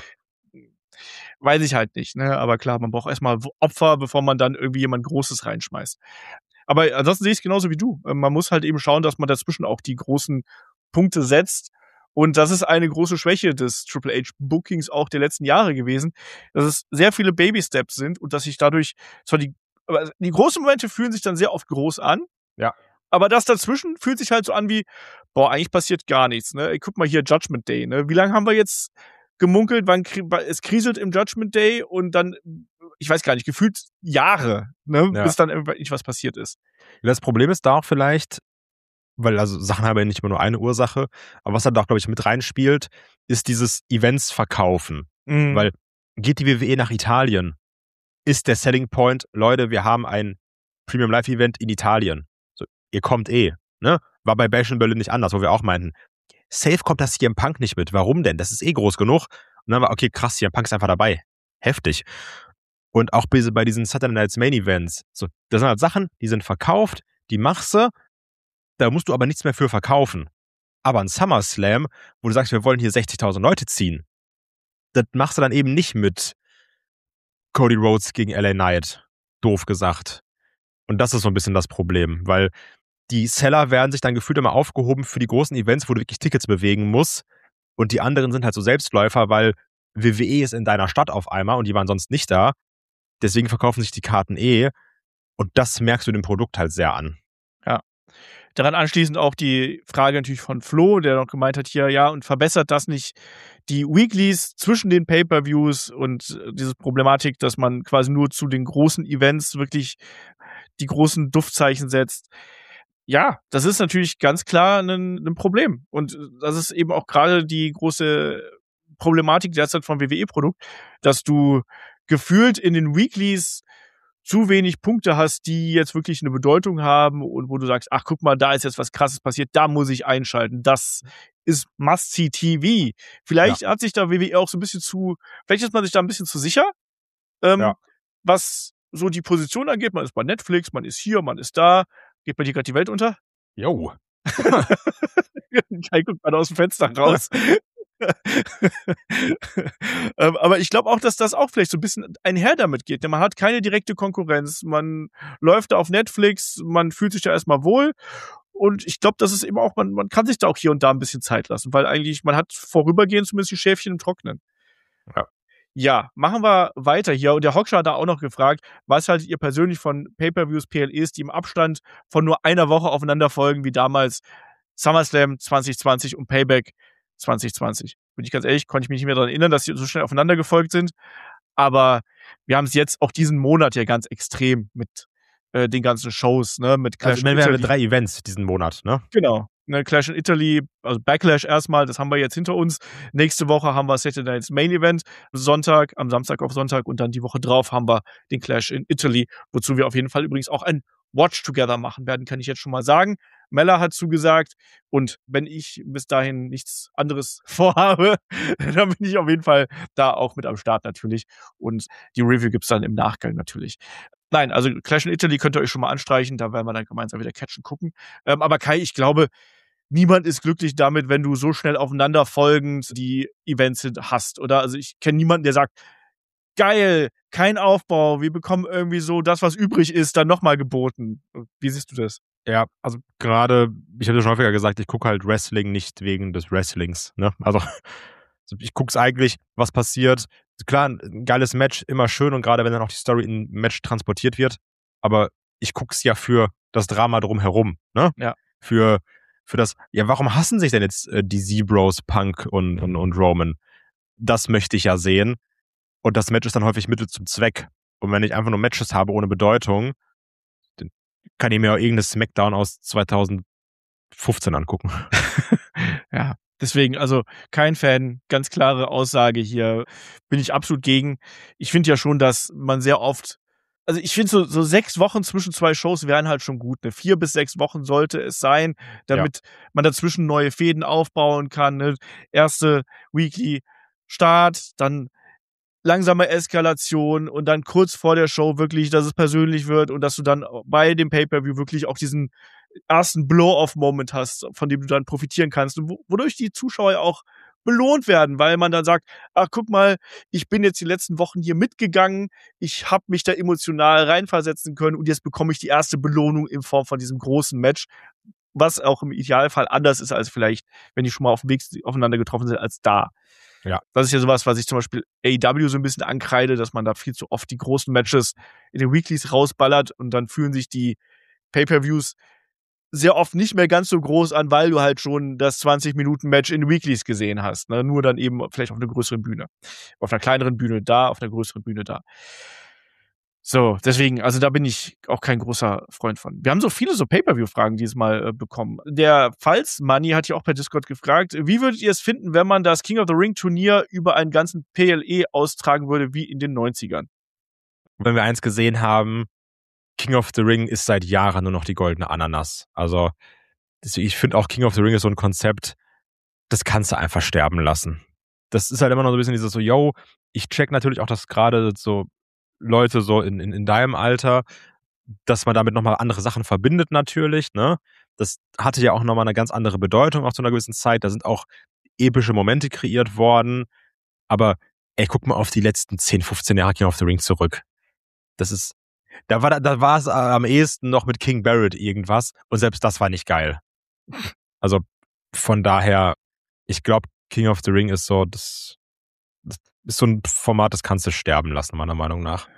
Speaker 2: Weiß ich halt nicht, ne, aber klar, man braucht erstmal Opfer, bevor man dann irgendwie jemand Großes reinschmeißt. Aber ansonsten sehe ich es genauso wie du. Man muss halt eben schauen, dass man dazwischen auch die großen Punkte setzt. Und das ist eine große Schwäche des Triple H-Bookings auch der letzten Jahre gewesen, dass es sehr viele Baby-Steps sind und dass sich dadurch, zwar die, aber die großen Momente fühlen sich dann sehr oft groß an.
Speaker 3: Ja.
Speaker 2: Aber das dazwischen fühlt sich halt so an wie, boah, eigentlich passiert gar nichts, ne? Ey, guck mal hier, Judgment Day, ne? Wie lange haben wir jetzt gemunkelt, wann es kriselt im Judgment Day und dann, ich weiß gar nicht, gefühlt Jahre, ne?
Speaker 3: Ja.
Speaker 2: Bis dann irgendwas was passiert ist.
Speaker 3: Das Problem ist da auch vielleicht, weil also Sachen haben ja nicht immer nur eine Ursache, aber was da auch, glaube ich, mit reinspielt, ist dieses Events verkaufen.
Speaker 2: Mhm.
Speaker 3: Weil geht die W W E nach Italien, ist der Selling Point, Leute, wir haben ein Premium Live Event in Italien. So, ihr kommt eh, ne? War bei Bash in Berlin nicht anders, wo wir auch meinten, safe kommt das C M Punk nicht mit. Warum denn? Das ist eh groß genug. Und dann war, okay, krass, C M Punk ist einfach dabei. Heftig. Und auch bei diesen Saturday Night's Main Events, so, das sind halt Sachen, die sind verkauft, die machst du, da musst du aber nichts mehr für verkaufen. Aber ein SummerSlam, wo du sagst, wir wollen hier sechzigtausend Leute ziehen, das machst du dann eben nicht mit Cody Rhodes gegen L A Knight. Doof gesagt. Und das ist so ein bisschen das Problem, weil die Seller werden sich dann gefühlt immer aufgehoben für die großen Events, wo du wirklich Tickets bewegen musst. Und die anderen sind halt so Selbstläufer, weil W W E ist in deiner Stadt auf einmal und die waren sonst nicht da. Deswegen verkaufen sich die Karten eh. Und das merkst du dem Produkt halt sehr an.
Speaker 2: Ja. Daran anschließend auch die Frage natürlich von Flo, der noch gemeint hat hier, ja, und verbessert das nicht die Weeklies zwischen den Pay-Per-Views und diese Problematik, dass man quasi nur zu den großen Events wirklich die großen Duftzeichen setzt. Ja, das ist natürlich ganz klar ein, ein Problem. Und das ist eben auch gerade die große Problematik derzeit vom W W E-Produkt, dass du gefühlt in den Weeklies zu wenig Punkte hast, die jetzt wirklich eine Bedeutung haben und wo du sagst, ach, guck mal, da ist jetzt was Krasses passiert, da muss ich einschalten. Das ist Must-See-T V. Vielleicht ja. hat sich da W W E auch so ein bisschen zu, vielleicht ist man sich da ein bisschen zu sicher, ähm, ja. was so die Position angeht. Man ist bei Netflix, man ist hier, man ist da. Geht bei dir gerade die Welt unter?
Speaker 3: Jo.
Speaker 2: Kai guckt gerade aus dem Fenster raus. Aber ich glaube auch, dass das auch vielleicht so ein bisschen einher damit geht. Man hat keine direkte Konkurrenz. Man läuft da auf Netflix, man fühlt sich da erstmal wohl. Und ich glaube, das ist eben auch, man, man kann sich da auch hier und da ein bisschen Zeit lassen, weil eigentlich, man hat vorübergehend zumindest die Schäfchen im Trocknen.
Speaker 3: Ja.
Speaker 2: Ja, machen wir weiter hier. Und der Hockscher hat da auch noch gefragt, was haltet ihr persönlich von Pay-Per-Views, P L Es, die im Abstand von nur einer Woche aufeinander folgen, wie damals SummerSlam zwanzig zwanzig und Payback zwanzig zwanzig. Bin ich ganz ehrlich, konnte ich mich nicht mehr daran erinnern, dass die so schnell aufeinander gefolgt sind. Aber wir haben es jetzt auch diesen Monat ja ganz extrem mit äh, den ganzen Shows, ne? Mit Clash
Speaker 3: also, in Italy. Wir haben drei Events diesen Monat, ne?
Speaker 2: Genau. Ne, Clash in Italy, also Backlash erstmal, das haben wir jetzt hinter uns. Nächste Woche haben wir Saturday Night's Main Event, Sonntag, am Samstag auf Sonntag und dann die Woche drauf haben wir den Clash in Italy, wozu wir auf jeden Fall übrigens auch ein Watch Together machen werden, kann ich jetzt schon mal sagen. Mella hat zugesagt. Und wenn ich bis dahin nichts anderes vorhabe, dann bin ich auf jeden Fall da auch mit am Start natürlich. Und die Review gibt's dann im Nachgang natürlich. Nein, also Clash in Italy könnt ihr euch schon mal anstreichen. Da werden wir dann gemeinsam wieder catchen gucken. Ähm, aber Kai, ich glaube, niemand ist glücklich damit, wenn du so schnell aufeinander folgend die Events hast, oder? Also ich kenne niemanden, der sagt, geil, kein Aufbau, wir bekommen irgendwie so das, was übrig ist, dann nochmal geboten. Wie siehst du das?
Speaker 3: Ja, also gerade, ich habe ja schon häufiger gesagt, ich gucke halt Wrestling nicht wegen des Wrestlings, ne? Also ich gucke es eigentlich, was passiert. Klar, ein geiles Match, immer schön und gerade wenn dann auch die Story in ein Match transportiert wird, aber ich gucke es ja für das Drama drumherum, ne?
Speaker 2: Ja.
Speaker 3: Für für das, ja, warum hassen sich denn jetzt äh, die Z-Bros, Punk und, und, und Roman? Das möchte ich ja sehen. Und das Match ist dann häufig Mittel zum Zweck. Und wenn ich einfach nur Matches habe ohne Bedeutung, dann kann ich mir auch irgendeine Smackdown aus zweitausendfünfzehn angucken.
Speaker 2: Ja, deswegen, also kein Fan, ganz klare Aussage hier, bin ich absolut gegen. Ich finde ja schon, dass man sehr oft, also ich finde so, so sechs Wochen zwischen zwei Shows wären halt schon gut. Ne? Vier bis sechs Wochen sollte es sein, damit ja. man dazwischen neue Fäden aufbauen kann. Ne? Erste Weekly Start, dann langsame Eskalation und dann kurz vor der Show wirklich, dass es persönlich wird und dass du dann bei dem Pay-Per-View wirklich auch diesen ersten Blow-Off-Moment hast, von dem du dann profitieren kannst und wodurch die Zuschauer auch belohnt werden, weil man dann sagt, ach guck mal, ich bin jetzt die letzten Wochen hier mitgegangen, ich habe mich da emotional reinversetzen können und jetzt bekomme ich die erste Belohnung in Form von diesem großen Match, was auch im Idealfall anders ist als vielleicht, wenn die schon mal auf dem Weg aufeinander getroffen sind, als da.
Speaker 3: Ja.
Speaker 2: Das ist ja sowas, was ich zum Beispiel A E W so ein bisschen ankreide, dass man da viel zu oft die großen Matches in den Weeklies rausballert und dann fühlen sich die Pay-Per-Views sehr oft nicht mehr ganz so groß an, weil du halt schon das zwanzig-Minuten-Match in Weeklies gesehen hast. Ne? Nur dann eben vielleicht auf einer größeren Bühne. Auf einer kleineren Bühne da, auf einer größeren Bühne da. So, deswegen, also da bin ich auch kein großer Freund von. Wir haben so viele so Pay-Per-View-Fragen dieses Mal äh, bekommen. Der Pfalz Money hat ja auch per Discord gefragt, wie würdet ihr es finden, wenn man das King of the Ring Turnier über einen ganzen P L E austragen würde, wie in den neunzigern?
Speaker 3: Wenn wir eins gesehen haben, King of the Ring ist seit Jahren nur noch die goldene Ananas. Also ich finde auch King of the Ring ist so ein Konzept, das kannst du einfach sterben lassen. Das ist halt immer noch so ein bisschen dieses so, yo, ich check natürlich auch, dass gerade so Leute so in, in, in deinem Alter, dass man damit nochmal andere Sachen verbindet natürlich, ne? Das hatte ja auch nochmal eine ganz andere Bedeutung auch zu einer gewissen Zeit. Da sind auch epische Momente kreiert worden. Aber ey, guck mal auf die letzten zehn, fünfzehn Jahre King of the Ring zurück. Das ist, da war da war es am ehesten noch mit King Barrett irgendwas und selbst das war nicht geil. Also von daher, ich glaube, King of the Ring ist so, das, das ist so ein Format, das kannst du sterben lassen, meiner Meinung nach.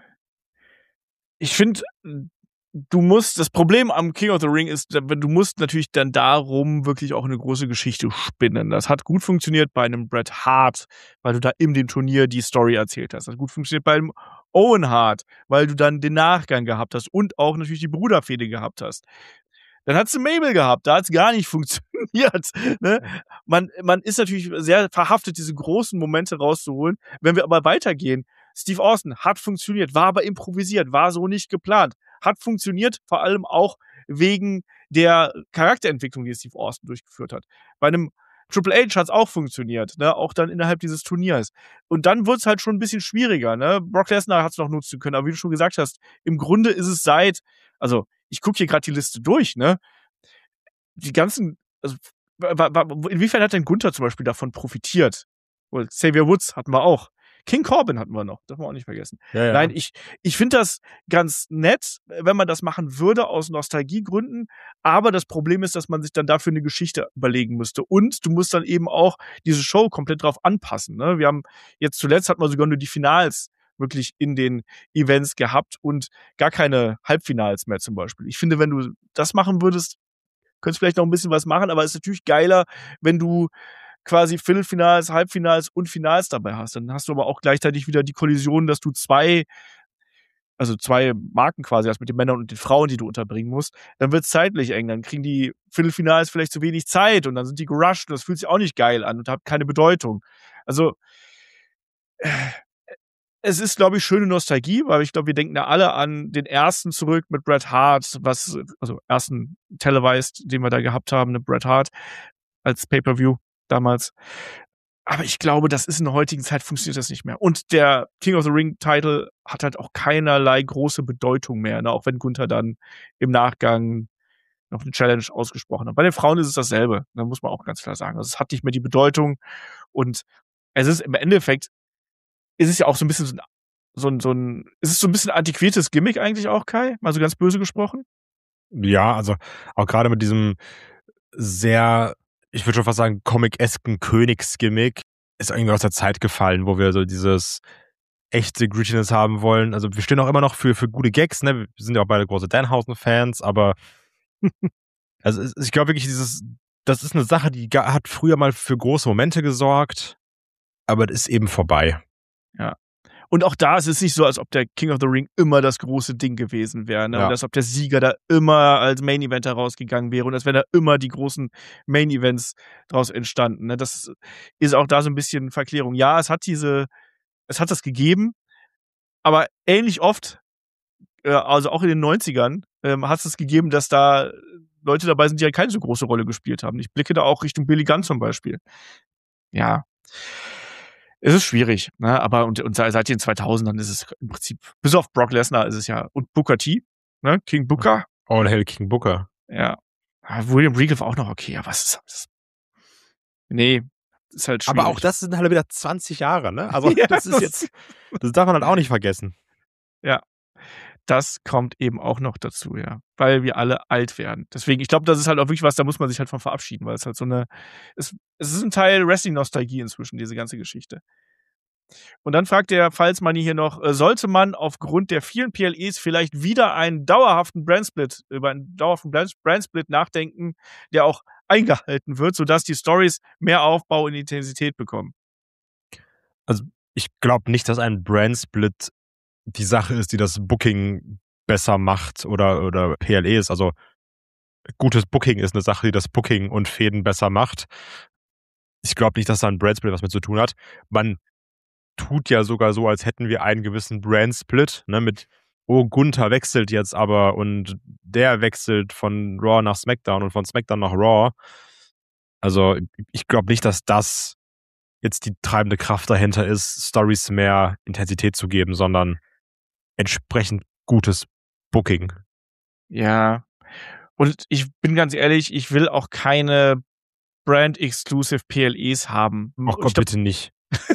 Speaker 2: Ich finde, du musst, das Problem am King of the Ring ist, du musst natürlich dann darum wirklich auch eine große Geschichte spinnen. Das hat gut funktioniert bei einem Bret Hart, weil du da in dem Turnier die Story erzählt hast. Das hat gut funktioniert bei einem Owen Hart, weil du dann den Nachgang gehabt hast und auch natürlich die Bruderfehde gehabt hast. Dann hat's eine Mabel gehabt, da hat's gar nicht funktioniert. Ne? Man, man ist natürlich sehr verhaftet, diese großen Momente rauszuholen. Wenn wir aber weitergehen, Steve Austin hat funktioniert, war aber improvisiert, war so nicht geplant. Hat funktioniert, vor allem auch wegen der Charakterentwicklung, die Steve Austin durchgeführt hat. Bei einem Triple H hat's auch funktioniert, ne? Auch dann innerhalb dieses Turniers. Und dann wird's halt schon ein bisschen schwieriger. Ne? Brock Lesnar hat's noch nutzen können, aber wie du schon gesagt hast, im Grunde ist es seit, also ich gucke hier gerade die Liste durch, ne? Die ganzen, also inwiefern hat denn Gunther zum Beispiel davon profitiert? Well, Xavier Woods hatten wir auch. King Corbin hatten wir noch, darf man auch nicht vergessen.
Speaker 3: Ja, ja.
Speaker 2: Nein, ich, ich finde das ganz nett, wenn man das machen würde aus Nostalgiegründen, aber das Problem ist, dass man sich dann dafür eine Geschichte überlegen müsste und du musst dann eben auch diese Show komplett drauf anpassen. Ne? Wir haben jetzt zuletzt hatten wir sogar nur die Finals wirklich in den Events gehabt und gar keine Halbfinals mehr zum Beispiel. Ich finde, wenn du das machen würdest, könntest du vielleicht noch ein bisschen was machen, aber es ist natürlich geiler, wenn du quasi Viertelfinals, Halbfinals und Finals dabei hast. Dann hast du aber auch gleichzeitig wieder die Kollision, dass du zwei, also zwei Marken quasi hast mit den Männern und den Frauen, die du unterbringen musst. Dann wird es zeitlich eng. Dann kriegen die Viertelfinals vielleicht zu wenig Zeit und dann sind die gerusht und das fühlt sich auch nicht geil an und hat keine Bedeutung. Also Es ist, glaube ich, schöne Nostalgie, weil ich glaube, wir denken da alle an den ersten zurück mit Bret Hart, was, also ersten Televised, den wir da gehabt haben, mit Bret Hart als Pay-Per-View damals. Aber ich glaube, das ist in der heutigen Zeit funktioniert das nicht mehr. Und der King of the Ring Title hat halt auch keinerlei große Bedeutung mehr, ne? Auch wenn Gunther dann im Nachgang noch eine Challenge ausgesprochen hat. Bei den Frauen ist es dasselbe, da muss man auch ganz klar sagen. Also es hat nicht mehr die Bedeutung und es ist im Endeffekt ist es ja auch so ein bisschen so ein, so ein, so ein ist es so ein bisschen antiquiertes Gimmick eigentlich auch, Kai? Mal so ganz böse gesprochen?
Speaker 3: Ja, also auch gerade mit diesem sehr, ich würde schon fast sagen, comic-esken Königsgimmick ist irgendwie aus der Zeit gefallen, wo wir so dieses echte Grittiness haben wollen. Also wir stehen auch immer noch für, für gute Gags, ne? Wir sind ja auch beide große Danhausen-Fans, aber also ich glaube wirklich, dieses, das ist eine Sache, die hat früher mal für große Momente gesorgt, aber das ist eben vorbei.
Speaker 2: Ja. Und auch da ist es nicht so, als ob der King of the Ring immer das große Ding gewesen wäre. Ne?
Speaker 3: Ja.
Speaker 2: Und als ob der Sieger da immer als Main Event herausgegangen wäre und als wären da immer die großen Main Events draus entstanden. Ne? Das ist auch da so ein bisschen Verklärung. Ja, es hat diese, es hat das gegeben, aber ähnlich oft, äh, also auch in den neunzigern, ähm, hat es gegeben, dass da Leute dabei sind, die halt keine so große Rolle gespielt haben. Ich blicke da auch Richtung Billy Gunn zum Beispiel. Ja. Es ist schwierig, ne? Aber und, und seit den zweitausendern ist es im Prinzip, bis auf Brock Lesnar ist es ja, und Booker T, ne? King Booker.
Speaker 3: All Hail King Booker.
Speaker 2: Ja. William Regal war auch noch okay, aber was ist das? Nee, ist halt schwierig.
Speaker 3: Aber auch das sind halt wieder zwanzig Jahre, ne? Also
Speaker 2: ja,
Speaker 3: das ist
Speaker 2: das
Speaker 3: jetzt, das darf man halt auch nicht vergessen.
Speaker 2: Ja. Das kommt eben auch noch dazu, ja. Weil wir alle alt werden. Deswegen, ich glaube, das ist halt auch wirklich was, da muss man sich halt von verabschieden, weil es halt so eine, es, es ist ein Teil Wrestling-Nostalgie inzwischen, diese ganze Geschichte. Und dann fragt der Pfalzmanni hier noch, äh, sollte man aufgrund der vielen P L Es vielleicht wieder einen dauerhaften Brandsplit, über einen dauerhaften Brandsplit nachdenken, der auch eingehalten wird, sodass die Stories mehr Aufbau und Intensität bekommen?
Speaker 3: Also ich glaube nicht, dass ein Brandsplit die Sache ist, die das Booking besser macht oder, oder P L Es. Also gutes Booking ist eine Sache, die das Booking und Fäden besser macht. Ich glaube nicht, dass da ein Brandsplit was mit zu tun hat. Man tut ja sogar so, als hätten wir einen gewissen Brandsplit, ne, mit, oh, Gunther wechselt jetzt aber und der wechselt von Raw nach SmackDown und von SmackDown nach Raw. Also ich glaube nicht, dass das jetzt die treibende Kraft dahinter ist, Stories mehr Intensität zu geben, sondern entsprechend gutes Booking.
Speaker 2: Ja. Und ich bin ganz ehrlich, ich will auch keine Brand-Exclusive P L Es haben.
Speaker 3: Ach Gott, bitte nicht.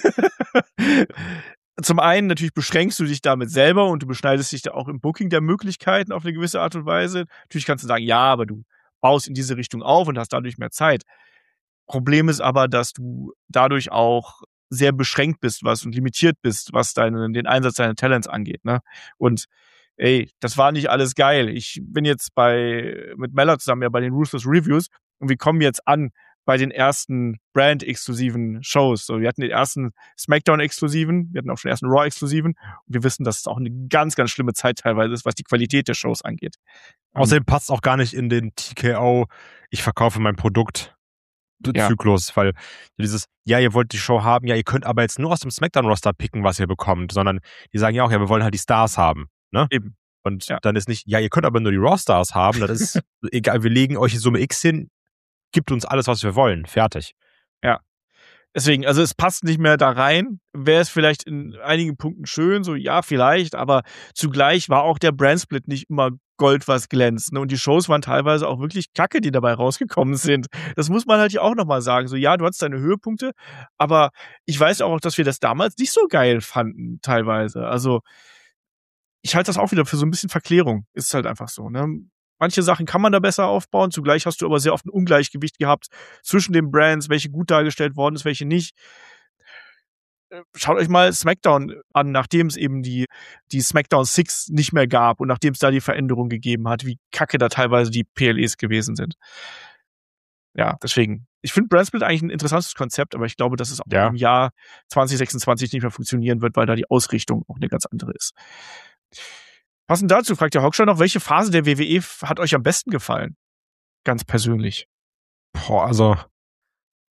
Speaker 2: Zum einen natürlich beschränkst du dich damit selber und du beschneidest dich da auch im Booking der Möglichkeiten auf eine gewisse Art und Weise. Natürlich kannst du sagen, ja, aber du baust in diese Richtung auf und hast dadurch mehr Zeit. Problem ist aber, dass du dadurch auch sehr beschränkt bist, was und limitiert bist, was deinen, den Einsatz deiner Talents angeht, ne? Und ey, das war nicht alles geil. Ich bin jetzt bei mit Mella zusammen ja bei den Ruthless Reviews und wir kommen jetzt an bei den ersten Brand-exklusiven Shows. So, wir hatten den ersten SmackDown-exklusiven, wir hatten auch schon den ersten Raw-exklusiven und wir wissen, dass es auch eine ganz, ganz schlimme Zeit teilweise ist, was die Qualität der Shows angeht.
Speaker 3: Außerdem passt auch gar nicht in den T K O, ich verkaufe mein Produkt
Speaker 2: Ja.
Speaker 3: Zyklus, weil dieses, ja, ihr wollt die Show haben, ja, ihr könnt aber jetzt nur aus dem SmackDown-Roster picken, was ihr bekommt, sondern die sagen ja auch, ja, wir wollen halt die Stars haben, ne?
Speaker 2: Eben.
Speaker 3: Und
Speaker 2: Ja.
Speaker 3: dann ist nicht, ja, ihr könnt aber nur die Raw-Stars haben, das ist egal, wir legen euch die Summe X hin, gibt uns alles, was wir wollen, fertig.
Speaker 2: Ja. Deswegen, also es passt nicht mehr da rein. Wäre es vielleicht in einigen Punkten schön, so ja, vielleicht, aber zugleich war auch der Brandsplit nicht immer Gold, was glänzt. Ne? Und die Shows waren teilweise auch wirklich Kacke, die dabei rausgekommen sind. Das muss man halt hier auch nochmal sagen. So, ja, du hattest deine Höhepunkte, aber ich weiß auch, dass wir das damals nicht so geil fanden, teilweise. Also, ich halte das auch wieder für so ein bisschen Verklärung. Ist halt einfach so, ne? Manche Sachen kann man da besser aufbauen, zugleich hast du aber sehr oft ein Ungleichgewicht gehabt zwischen den Brands, welche gut dargestellt worden ist, welche nicht. Schaut euch mal SmackDown an, nachdem es eben die, die SmackDown six nicht mehr gab und nachdem es da die Veränderung gegeben hat, wie kacke da teilweise die P L Es gewesen sind. Ja, deswegen. Ich finde Brandsplit eigentlich ein interessantes Konzept, aber ich glaube, dass es auch
Speaker 3: Ja.
Speaker 2: im Jahr zwanzig sechsundzwanzig nicht mehr funktionieren wird, weil da die Ausrichtung auch eine ganz andere ist. Passend dazu fragt der Hockscher noch, welche Phase der W W E hat euch am besten gefallen? Ganz persönlich.
Speaker 3: Boah, also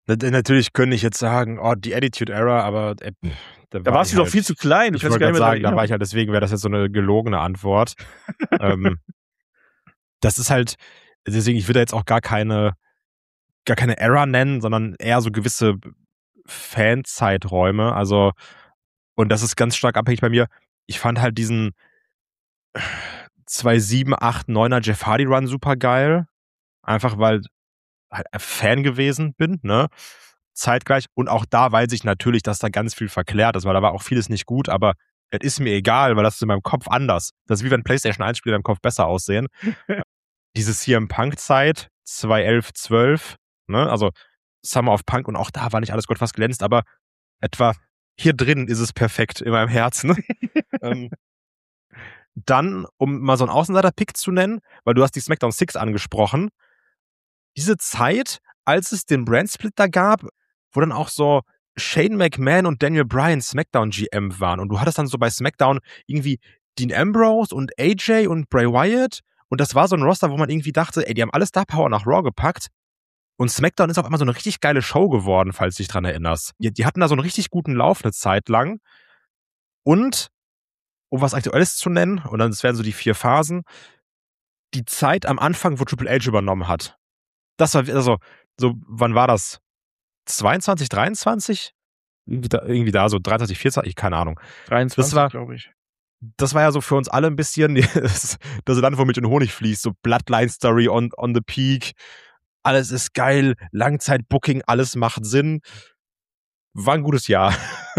Speaker 3: Natürlich könnte ich jetzt sagen, oh, die Attitude Era, aber äh,
Speaker 2: da, da warst du halt, doch viel zu klein. Du
Speaker 3: ich wollte gerade sagen, da war ich halt, deswegen wäre das jetzt so eine gelogene Antwort. ähm, das ist halt, deswegen, ich würde jetzt auch gar keine, gar keine Era nennen, sondern eher so gewisse Fanzeiträume. Also, und das ist ganz stark abhängig bei mir. Ich fand halt diesen zwei sieben, acht, neuner Jeff Hardy Run super geil. Einfach weil halt Fan gewesen bin, ne? Zeitgleich. Und auch da weiß ich natürlich, dass da ganz viel verklärt ist, weil da war auch vieles nicht gut, aber es ist mir egal, weil das ist in meinem Kopf anders. Das ist wie wenn PlayStation eins Spiele in meinem Kopf besser aussehen. Diese C M Punk-Zeit, zwei elf, zwölf, ne? Also Summer of Punk, und auch da war nicht alles Gott was glänzt, aber etwa hier drin ist es perfekt in meinem Herzen. ähm, dann, um mal so einen Außenseiter-Pick zu nennen, weil du hast die SmackDown six angesprochen, diese Zeit, als es den Brand-Split da gab, wo dann auch so Shane McMahon und Daniel Bryan SmackDown G M waren, und du hattest dann so bei SmackDown irgendwie Dean Ambrose und A J und Bray Wyatt, und das war so ein Roster, wo man irgendwie dachte, ey, die haben alle Star Power nach Raw gepackt, und SmackDown ist auf einmal so eine richtig geile Show geworden, falls du dich dran erinnerst. Die, die hatten da so einen richtig guten Lauf eine Zeit lang, und um was Aktuelles zu nennen, und dann das wären so die vier Phasen, die Zeit am Anfang, wo Triple H übernommen hat. Das war, also, so, wann war das? zweiundzwanzig, dreiundzwanzig? Irgendwie da, irgendwie da so dreiundzwanzig, vierundzwanzig, keine Ahnung.
Speaker 2: dreiundzwanzig, glaube ich.
Speaker 3: Das war ja so für uns alle ein bisschen das, das Land, wo mit den Honig fließt, so Bloodline-Story on, on the peak. Alles ist geil, Langzeit-Booking, alles macht Sinn. War ein gutes Jahr.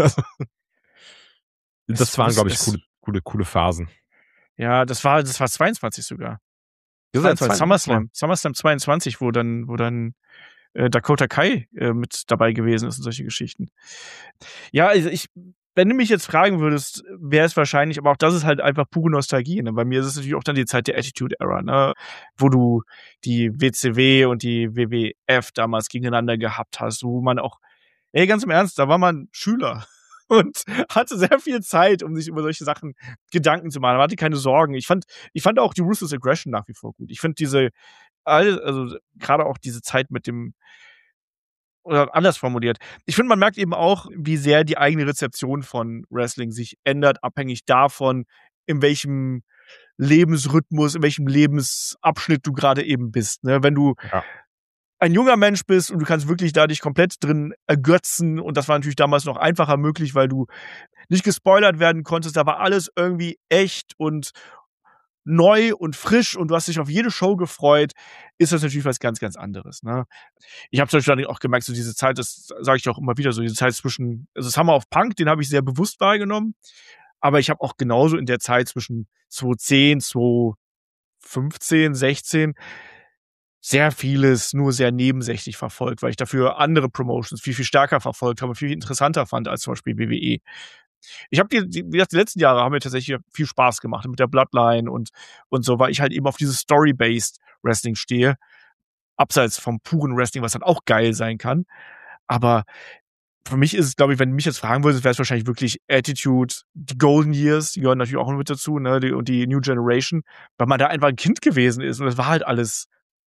Speaker 3: Das es, waren, glaube ich, coole, coole, coole Phasen.
Speaker 2: Ja, das war, das war zweiundzwanzig sogar. Das war zweiundzwanzig, SummerSlam. SummerSlam zweiundzwanzig, wo dann, wo dann äh, Dakota Kai äh, mit dabei gewesen ist und solche Geschichten. Ja, also ich, wenn du mich jetzt fragen würdest, wäre es wahrscheinlich, aber auch das ist halt einfach pure Nostalgie. Ne? Bei mir ist es natürlich auch dann die Zeit der Attitude Era, ne? Wo du die W C W und die W W F damals gegeneinander gehabt hast, wo man auch, ey, ganz im Ernst, da war man Schüler und hatte sehr viel Zeit, um sich über solche Sachen Gedanken zu machen. Man hatte keine Sorgen. Ich fand, ich fand auch die Ruthless Aggression nach wie vor gut. Ich finde diese, also gerade auch diese Zeit mit dem, oder anders formuliert. Ich finde, man merkt eben auch, wie sehr die eigene Rezeption von Wrestling sich ändert, abhängig davon, in welchem Lebensrhythmus, in welchem Lebensabschnitt du gerade eben bist. Ne? Wenn du ja. ein junger Mensch bist und du kannst wirklich da dich komplett drin ergötzen, und das war natürlich damals noch einfacher möglich, weil du nicht gespoilert werden konntest, da war alles irgendwie echt und neu und frisch und du hast dich auf jede Show gefreut, ist das natürlich was ganz, ganz anderes. Ne? Ich habe zum Beispiel auch gemerkt, so diese Zeit, das sage ich auch immer wieder, so diese Zeit zwischen, also Summer of Punk, den habe ich sehr bewusst wahrgenommen, aber ich habe auch genauso in der Zeit zwischen zweitausendzehn, zweitausendfünfzehn, sechzehn sehr vieles nur sehr nebensächlich verfolgt, weil ich dafür andere Promotions viel, viel stärker verfolgt habe und viel interessanter fand als zum Beispiel W W E. Ich habe die, die, die letzten Jahre haben mir tatsächlich viel Spaß gemacht mit der Bloodline und, und so, weil ich halt eben auf dieses Story-based Wrestling stehe. Abseits vom puren Wrestling, was dann auch geil sein kann. Aber für mich ist es, glaube ich, wenn du mich jetzt fragen würdest, wäre es wahrscheinlich wirklich Attitude, die Golden Years, die gehören natürlich auch mit dazu, ne, die, und die New Generation, weil man da einfach ein Kind gewesen ist und es war halt alles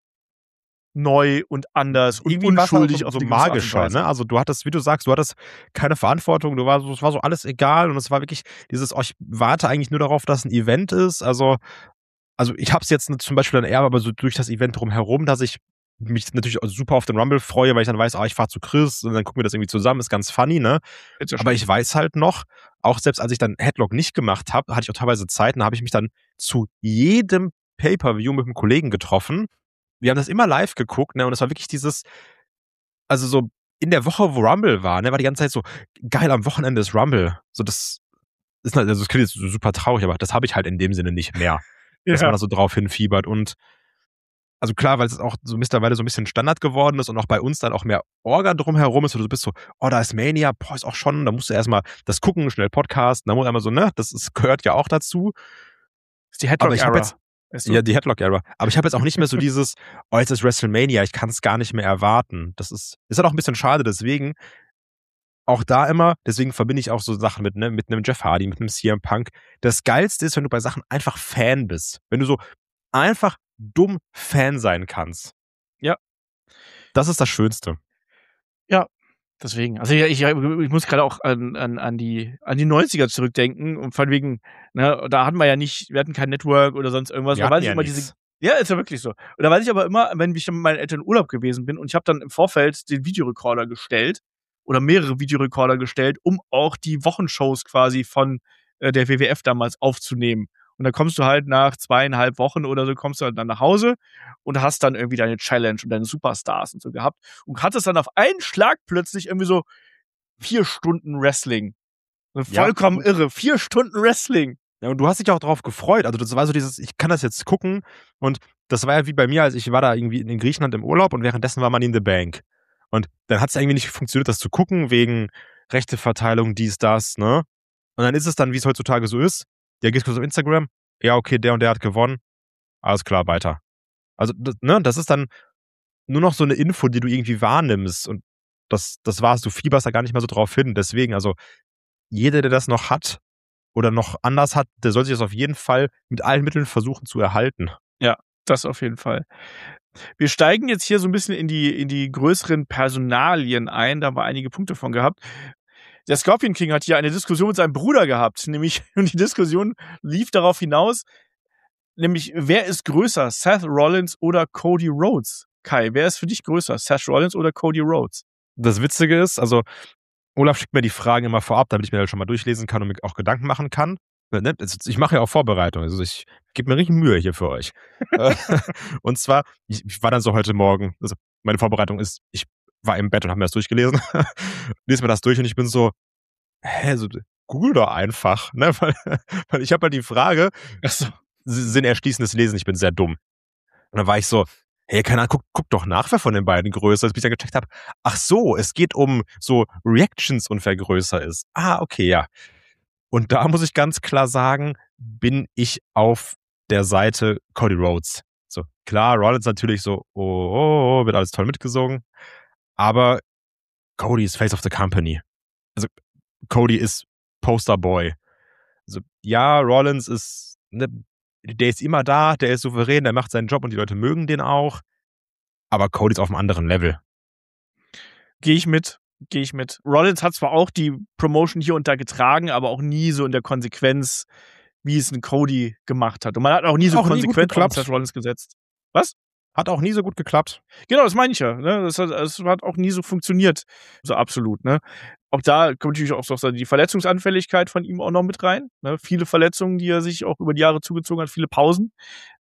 Speaker 2: neu und anders und
Speaker 3: irgendwie unschuldig so, auf so magischer, ne? Also du hattest, wie du sagst, du hattest keine Verantwortung, du war so, es war so alles egal, und es war wirklich dieses, oh, ich warte eigentlich nur darauf, dass ein Event ist. Also, also ich habe es jetzt zum Beispiel dann eher aber so durch das Event drumherum, dass ich mich natürlich super auf den Rumble freue, weil ich dann weiß, ah, ich fahre zu Chris und dann gucken wir das irgendwie zusammen, ist ganz funny, ne? Aber ich weiß halt noch, auch selbst als ich dann Headlock nicht gemacht habe, hatte ich auch teilweise Zeiten, da habe ich mich dann zu jedem Pay-Per-View mit einem Kollegen getroffen. Wir haben das immer live geguckt, ne, und es war wirklich dieses, also so in der Woche, wo Rumble war, ne, war die ganze Zeit so, geil, am Wochenende ist Rumble. So, das ist, also das klingt jetzt super traurig, aber das habe ich halt in dem Sinne nicht mehr. Ja. Dass man da so drauf hinfiebert. Und also klar, weil es auch so mittlerweile so ein bisschen Standard geworden ist und auch bei uns dann auch mehr Orga drumherum ist, und du bist so, oh, da ist Mania, boah, ist auch schon, da musst du erstmal das gucken, schnell Podcasten, da muss einmal so, ne, das ist, gehört ja auch dazu.
Speaker 2: Das ist die Headlock-Era.
Speaker 3: Ja, die Headlock-Era. Aber ich habe jetzt auch nicht mehr so dieses, oh, jetzt ist WrestleMania, ich kann es gar nicht mehr erwarten. Das ist, ist halt auch ein bisschen schade, deswegen auch da immer, deswegen verbinde ich auch so Sachen mit, ne, mit einem Jeff Hardy, mit einem C M Punk. Das Geilste ist, wenn du bei Sachen einfach Fan bist. Wenn du so einfach dumm Fan sein kannst.
Speaker 2: Ja.
Speaker 3: Das ist das Schönste.
Speaker 2: Ja, deswegen. Also ich, ich, ich muss gerade auch an, an, an, die, an die neunziger zurückdenken und von wegen, ne, da hatten wir ja nicht, wir hatten kein Network oder sonst irgendwas.
Speaker 3: Wir
Speaker 2: Da weiß
Speaker 3: hatten
Speaker 2: ich
Speaker 3: ja
Speaker 2: immer
Speaker 3: nichts.
Speaker 2: diese. Ja, ist ja wirklich so. Und da weiß ich aber immer, wenn ich dann mit meinen Eltern in Urlaub gewesen bin und ich habe dann im Vorfeld den Videorekorder gestellt oder mehrere Videorekorder gestellt, um auch die Wochenshows quasi von äh, der W W F damals aufzunehmen. Und dann kommst du halt nach zweieinhalb Wochen oder so, kommst du halt dann nach Hause und hast dann irgendwie deine Challenge und deine Superstars und so gehabt und hattest dann auf einen Schlag plötzlich irgendwie so vier Stunden Wrestling.
Speaker 3: Ja.
Speaker 2: Vollkommen irre. Vier Stunden Wrestling.
Speaker 3: Ja, und du hast dich auch drauf gefreut. Also das war so dieses, ich kann das jetzt gucken. Und das war ja wie bei mir, als ich war da irgendwie in Griechenland im Urlaub und währenddessen war man in the Bank. Und dann hat es irgendwie nicht funktioniert, das zu gucken, wegen Rechteverteilung, dies, das, ne? Und dann ist es dann, wie es heutzutage so ist. Der geht kurz auf Instagram. Ja, okay, der und der hat gewonnen. Alles klar, weiter. Also, das, ne, das ist dann nur noch so eine Info, die du irgendwie wahrnimmst. Und das, das war's. Du fieberst da gar nicht mehr so drauf hin. Deswegen, also, jeder, der das noch hat oder noch anders hat, der soll sich das auf jeden Fall mit allen Mitteln versuchen zu erhalten.
Speaker 2: Ja, das auf jeden Fall. Wir steigen jetzt hier so ein bisschen in die, in die größeren Personalien ein. Da haben wir einige Punkte von gehabt. Der Scorpion King hat hier eine Diskussion mit seinem Bruder gehabt, nämlich, und die Diskussion lief darauf hinaus, nämlich, wer ist größer, Seth Rollins oder Cody Rhodes? Kai, wer ist für dich größer, Seth Rollins oder Cody Rhodes?
Speaker 3: Das Witzige ist, also Olaf schickt mir die Fragen immer vorab, damit ich mir das schon mal durchlesen kann und mir auch Gedanken machen kann. Ich mache ja auch Vorbereitung, also ich gebe mir richtig Mühe hier für euch. Und zwar, ich, ich war dann so heute Morgen, also meine Vorbereitung ist, ich war im Bett und habe mir das durchgelesen, lese mir das durch und ich bin so, hä, so, google doch einfach, ne? Weil, weil ich habe halt die Frage,
Speaker 2: Achso.
Speaker 3: Sinn erschließendes Lesen, ich bin sehr dumm. Und dann war ich so, hey, keine Ahnung, guck, guck doch nach, wer von den beiden größer ist, bis ich dann gecheckt habe, ach so, es geht um so Reactions und wer größer ist. Ah, okay, ja. Und da muss ich ganz klar sagen, bin ich auf der Seite Cody Rhodes. So, klar, Rollins natürlich so, oh, oh, oh, wird alles toll mitgesungen. Aber Cody ist Face of the Company. Also, Cody ist Posterboy. Also, ja, Rollins ist, ne, der ist immer da, der ist souverän, der macht seinen Job und die Leute mögen den auch. Aber Cody ist auf einem anderen Level.
Speaker 2: Gehe ich mit. Gehe ich mit. Rollins hat zwar auch die Promotion hier und da getragen, aber auch nie so in der Konsequenz, wie es ein Cody gemacht hat. Und man hat auch nie so
Speaker 3: auch
Speaker 2: konsequent
Speaker 3: nie gut
Speaker 2: auf Seth Rollins gesetzt. Was?
Speaker 3: Hat auch nie so gut geklappt.
Speaker 2: Genau, das meine ich ja. Ne? Das, hat, das hat auch nie so funktioniert. So absolut. Ne? Auch da kommt natürlich auch so die Verletzungsanfälligkeit von ihm auch noch mit rein. Ne? Viele Verletzungen, die er sich auch über die Jahre zugezogen hat, viele Pausen.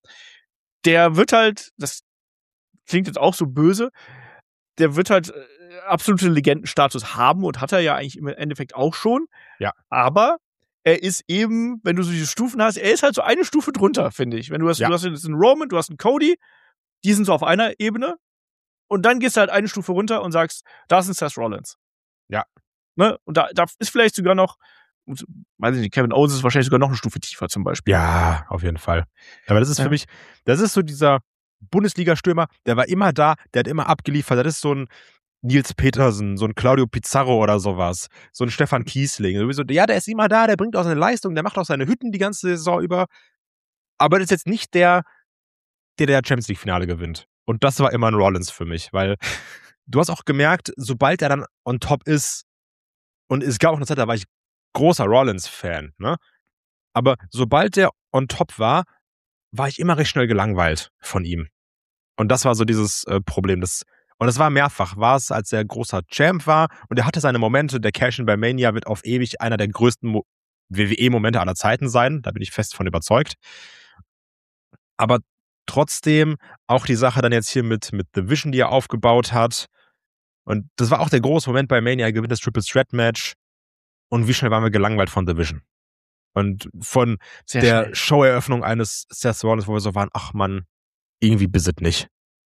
Speaker 2: Der wird halt, das klingt jetzt auch so böse, der wird halt äh, absolute Legendenstatus haben und hat er ja eigentlich im Endeffekt auch schon.
Speaker 3: Ja.
Speaker 2: Aber er ist eben, wenn du so diese Stufen hast, er ist halt so eine Stufe drunter, finde ich. Wenn du hast,
Speaker 3: ja.
Speaker 2: du hast jetzt einen Roman, du hast einen Cody, die sind so auf einer Ebene und dann gehst du halt eine Stufe runter und sagst, da ist ein Seth Rollins.
Speaker 3: Ja.
Speaker 2: Ne? Und da, da ist vielleicht sogar noch, weiß ich nicht, Kevin Owens ist wahrscheinlich sogar noch eine Stufe tiefer zum Beispiel.
Speaker 3: Ja, auf jeden Fall. Aber das ist ja. für mich, das ist so dieser Bundesliga-Stürmer, der war immer da, der hat immer abgeliefert. Das ist so ein Nils Petersen, so ein Claudio Pizarro oder sowas, so ein Stefan Kiesling. Sowieso, ja, der ist immer da, der bringt auch seine Leistung, der macht auch seine Hütten die ganze Saison über. Aber das ist jetzt nicht der, der der Champions League-Finale gewinnt. Und das war immer ein Rollins für mich, weil du hast auch gemerkt, sobald er dann on top ist, und es gab auch eine Zeit, da war ich großer Rollins-Fan, ne? Aber sobald der on top war, war ich immer recht schnell gelangweilt von ihm. Und das war so dieses äh, Problem. Das, und das war mehrfach. War es, als er großer Champ war und er hatte seine Momente. Der Cash-In bei Mania wird auf ewig einer der größten Mo- W W E-Momente aller Zeiten sein. Da bin ich fest von überzeugt. Aber trotzdem auch die Sache dann jetzt hier mit, mit The Vision, die er aufgebaut hat. Und das war auch der große Moment bei Mania. Er gewinnt das Triple Threat Match. Und wie schnell waren wir gelangweilt von The Vision? Und von Sehr der schnell. Showeröffnung eines Seth Rollins, wo wir so waren, ach man, irgendwie Bisit nicht.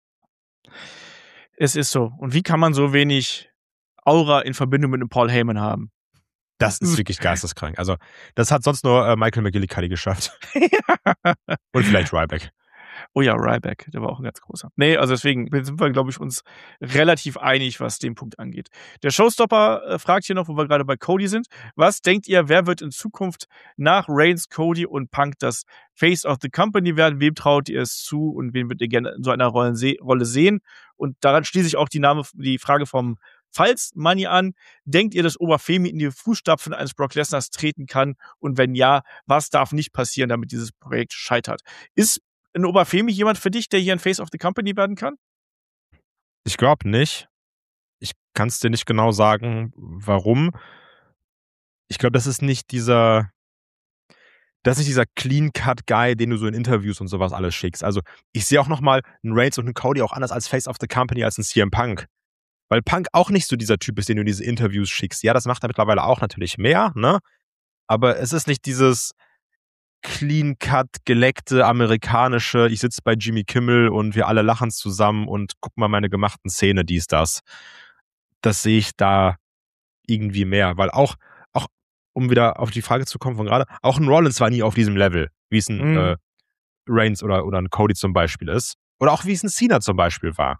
Speaker 2: Es ist so. Und wie kann man so wenig Aura in Verbindung mit einem Paul Heyman haben?
Speaker 3: Das ist wirklich geisteskrank. Also, das hat sonst nur äh, Michael McGillicuddy geschafft. Und vielleicht Ryback.
Speaker 2: Oh ja, Ryback, der war auch ein ganz großer. Nee, also deswegen sind wir, glaube ich, uns relativ einig, was den Punkt angeht. Der Showstopper äh, fragt hier noch, wo wir gerade bei Cody sind. Was denkt ihr, wer wird in Zukunft nach Reigns, Cody und Punk das Face of the Company werden? Wem traut ihr es zu und wen würdet ihr gerne in so einer Rolle, se- Rolle sehen? Und daran schließe ich auch die, Name, die Frage vom Falls Money an, denkt ihr, dass Obafemi in die Fußstapfen eines Brock Lesnars treten kann? Und wenn ja, was darf nicht passieren, damit dieses Projekt scheitert? Ist ein Obafemi jemand für dich, der hier ein Face of the Company werden kann?
Speaker 3: Ich glaube nicht. Ich kann es dir nicht genau sagen, warum. Ich glaube, das ist nicht dieser, das ist nicht dieser Clean-Cut-Guy, den du so in Interviews und sowas alles schickst. Also ich sehe auch nochmal einen Reigns und einen Cody auch anders als Face of the Company als einen C M Punk. Weil Punk auch nicht so dieser Typ ist, den du in diese Interviews schickst. Ja, das macht er mittlerweile auch natürlich mehr, ne? Aber es ist nicht dieses Clean-Cut, geleckte, amerikanische, ich sitze bei Jimmy Kimmel und wir alle lachen zusammen und guck mal meine gemachten Szene, dies, das. Das sehe ich da irgendwie mehr. Weil auch, auch um wieder auf die Frage zu kommen von gerade, auch ein Rollins war nie auf diesem Level, wie es ein
Speaker 2: Mhm.
Speaker 3: äh, Reigns oder, oder ein Cody zum Beispiel ist. Oder auch wie es ein Cena zum Beispiel war.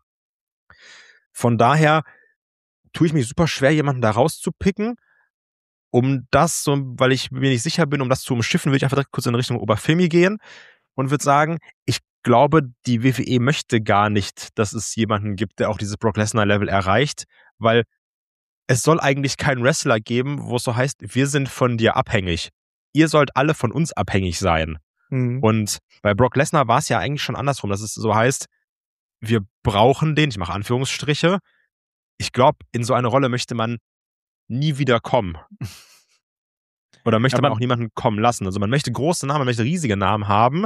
Speaker 3: Von daher tue ich mich super schwer, jemanden da rauszupicken. Um das, so, weil ich mir nicht sicher bin, um das zu umschiffen, würde ich einfach direkt kurz in Richtung Obafemi gehen und würde sagen, ich glaube, die W W E möchte gar nicht, dass es jemanden gibt, der auch dieses Brock Lesnar-Level erreicht, weil es soll eigentlich keinen Wrestler geben, wo es so heißt, wir sind von dir abhängig. Ihr sollt alle von uns abhängig sein.
Speaker 2: Mhm.
Speaker 3: Und bei Brock Lesnar war es ja eigentlich schon andersrum, dass es so heißt, wir brauchen den, ich mache Anführungsstriche. Ich glaube, in so eine Rolle möchte man nie wieder kommen. Oder möchte
Speaker 2: Ja,
Speaker 3: man
Speaker 2: man-
Speaker 3: auch niemanden kommen lassen. Also man möchte große Namen, man möchte riesige Namen haben,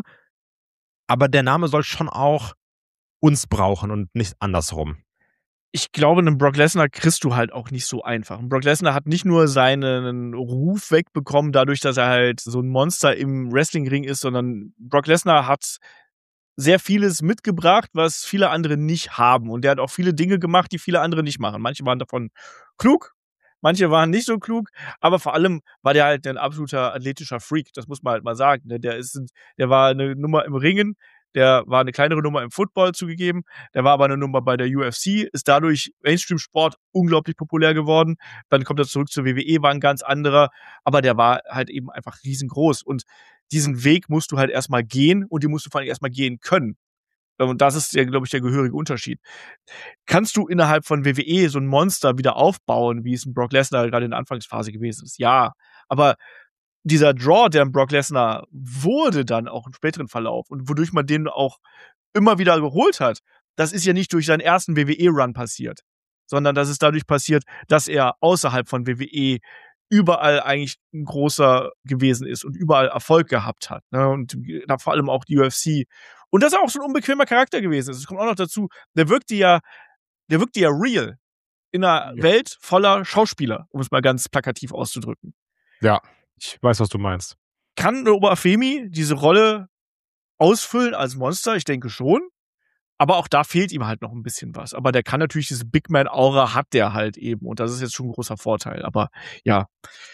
Speaker 3: aber der Name soll schon auch uns brauchen und nicht andersrum.
Speaker 2: Ich glaube, einen Brock Lesnar kriegst du halt auch nicht so einfach. Ein Brock Lesnar hat nicht nur seinen Ruf wegbekommen, dadurch, dass er halt so ein Monster im Wrestlingring ist, sondern Brock Lesnar hat sehr vieles mitgebracht, was viele andere nicht haben. Und der hat auch viele Dinge gemacht, die viele andere nicht machen. Manche waren davon klug, manche waren nicht so klug, aber vor allem war der halt ein absoluter athletischer Freak. Das muss man halt mal sagen. ne? Der ist, der war eine Nummer im Ringen, der war eine kleinere Nummer im Football zugegeben, der war aber eine Nummer bei der U F C, ist dadurch Mainstream-Sport unglaublich populär geworden. Dann kommt er zurück zur W W E, war ein ganz anderer, aber der war halt eben einfach riesengroß. Und diesen Weg musst du halt erstmal gehen und den musst du vor allem erstmal gehen können. Und das ist ja, glaube ich, der gehörige Unterschied. Kannst du innerhalb von W W E so ein Monster wieder aufbauen, wie es ein Brock Lesnar gerade in der Anfangsphase gewesen ist? Ja, aber dieser Draw, der ein Brock Lesnar wurde dann auch im späteren Verlauf und wodurch man den auch immer wieder geholt hat, das ist ja nicht durch seinen ersten W W E-Run passiert, sondern das ist dadurch passiert, dass er außerhalb von W W E überall eigentlich ein großer gewesen ist und überall Erfolg gehabt hat. Ne? Und da vor allem auch die U F C. Und dass er auch so ein unbequemer Charakter gewesen ist. Das kommt auch noch dazu. Der wirkte ja, der wirkte ja real in einer
Speaker 3: Ja.
Speaker 2: Welt voller Schauspieler, um es mal ganz plakativ auszudrücken.
Speaker 3: Ja, ich weiß, was du meinst.
Speaker 2: Kann eine Obafemi diese Rolle ausfüllen als Monster? Ich denke schon. Aber auch da fehlt ihm halt noch ein bisschen was. Aber der kann natürlich diese Big Man-Aura hat der halt eben. Und das ist jetzt schon ein großer Vorteil. Aber ja,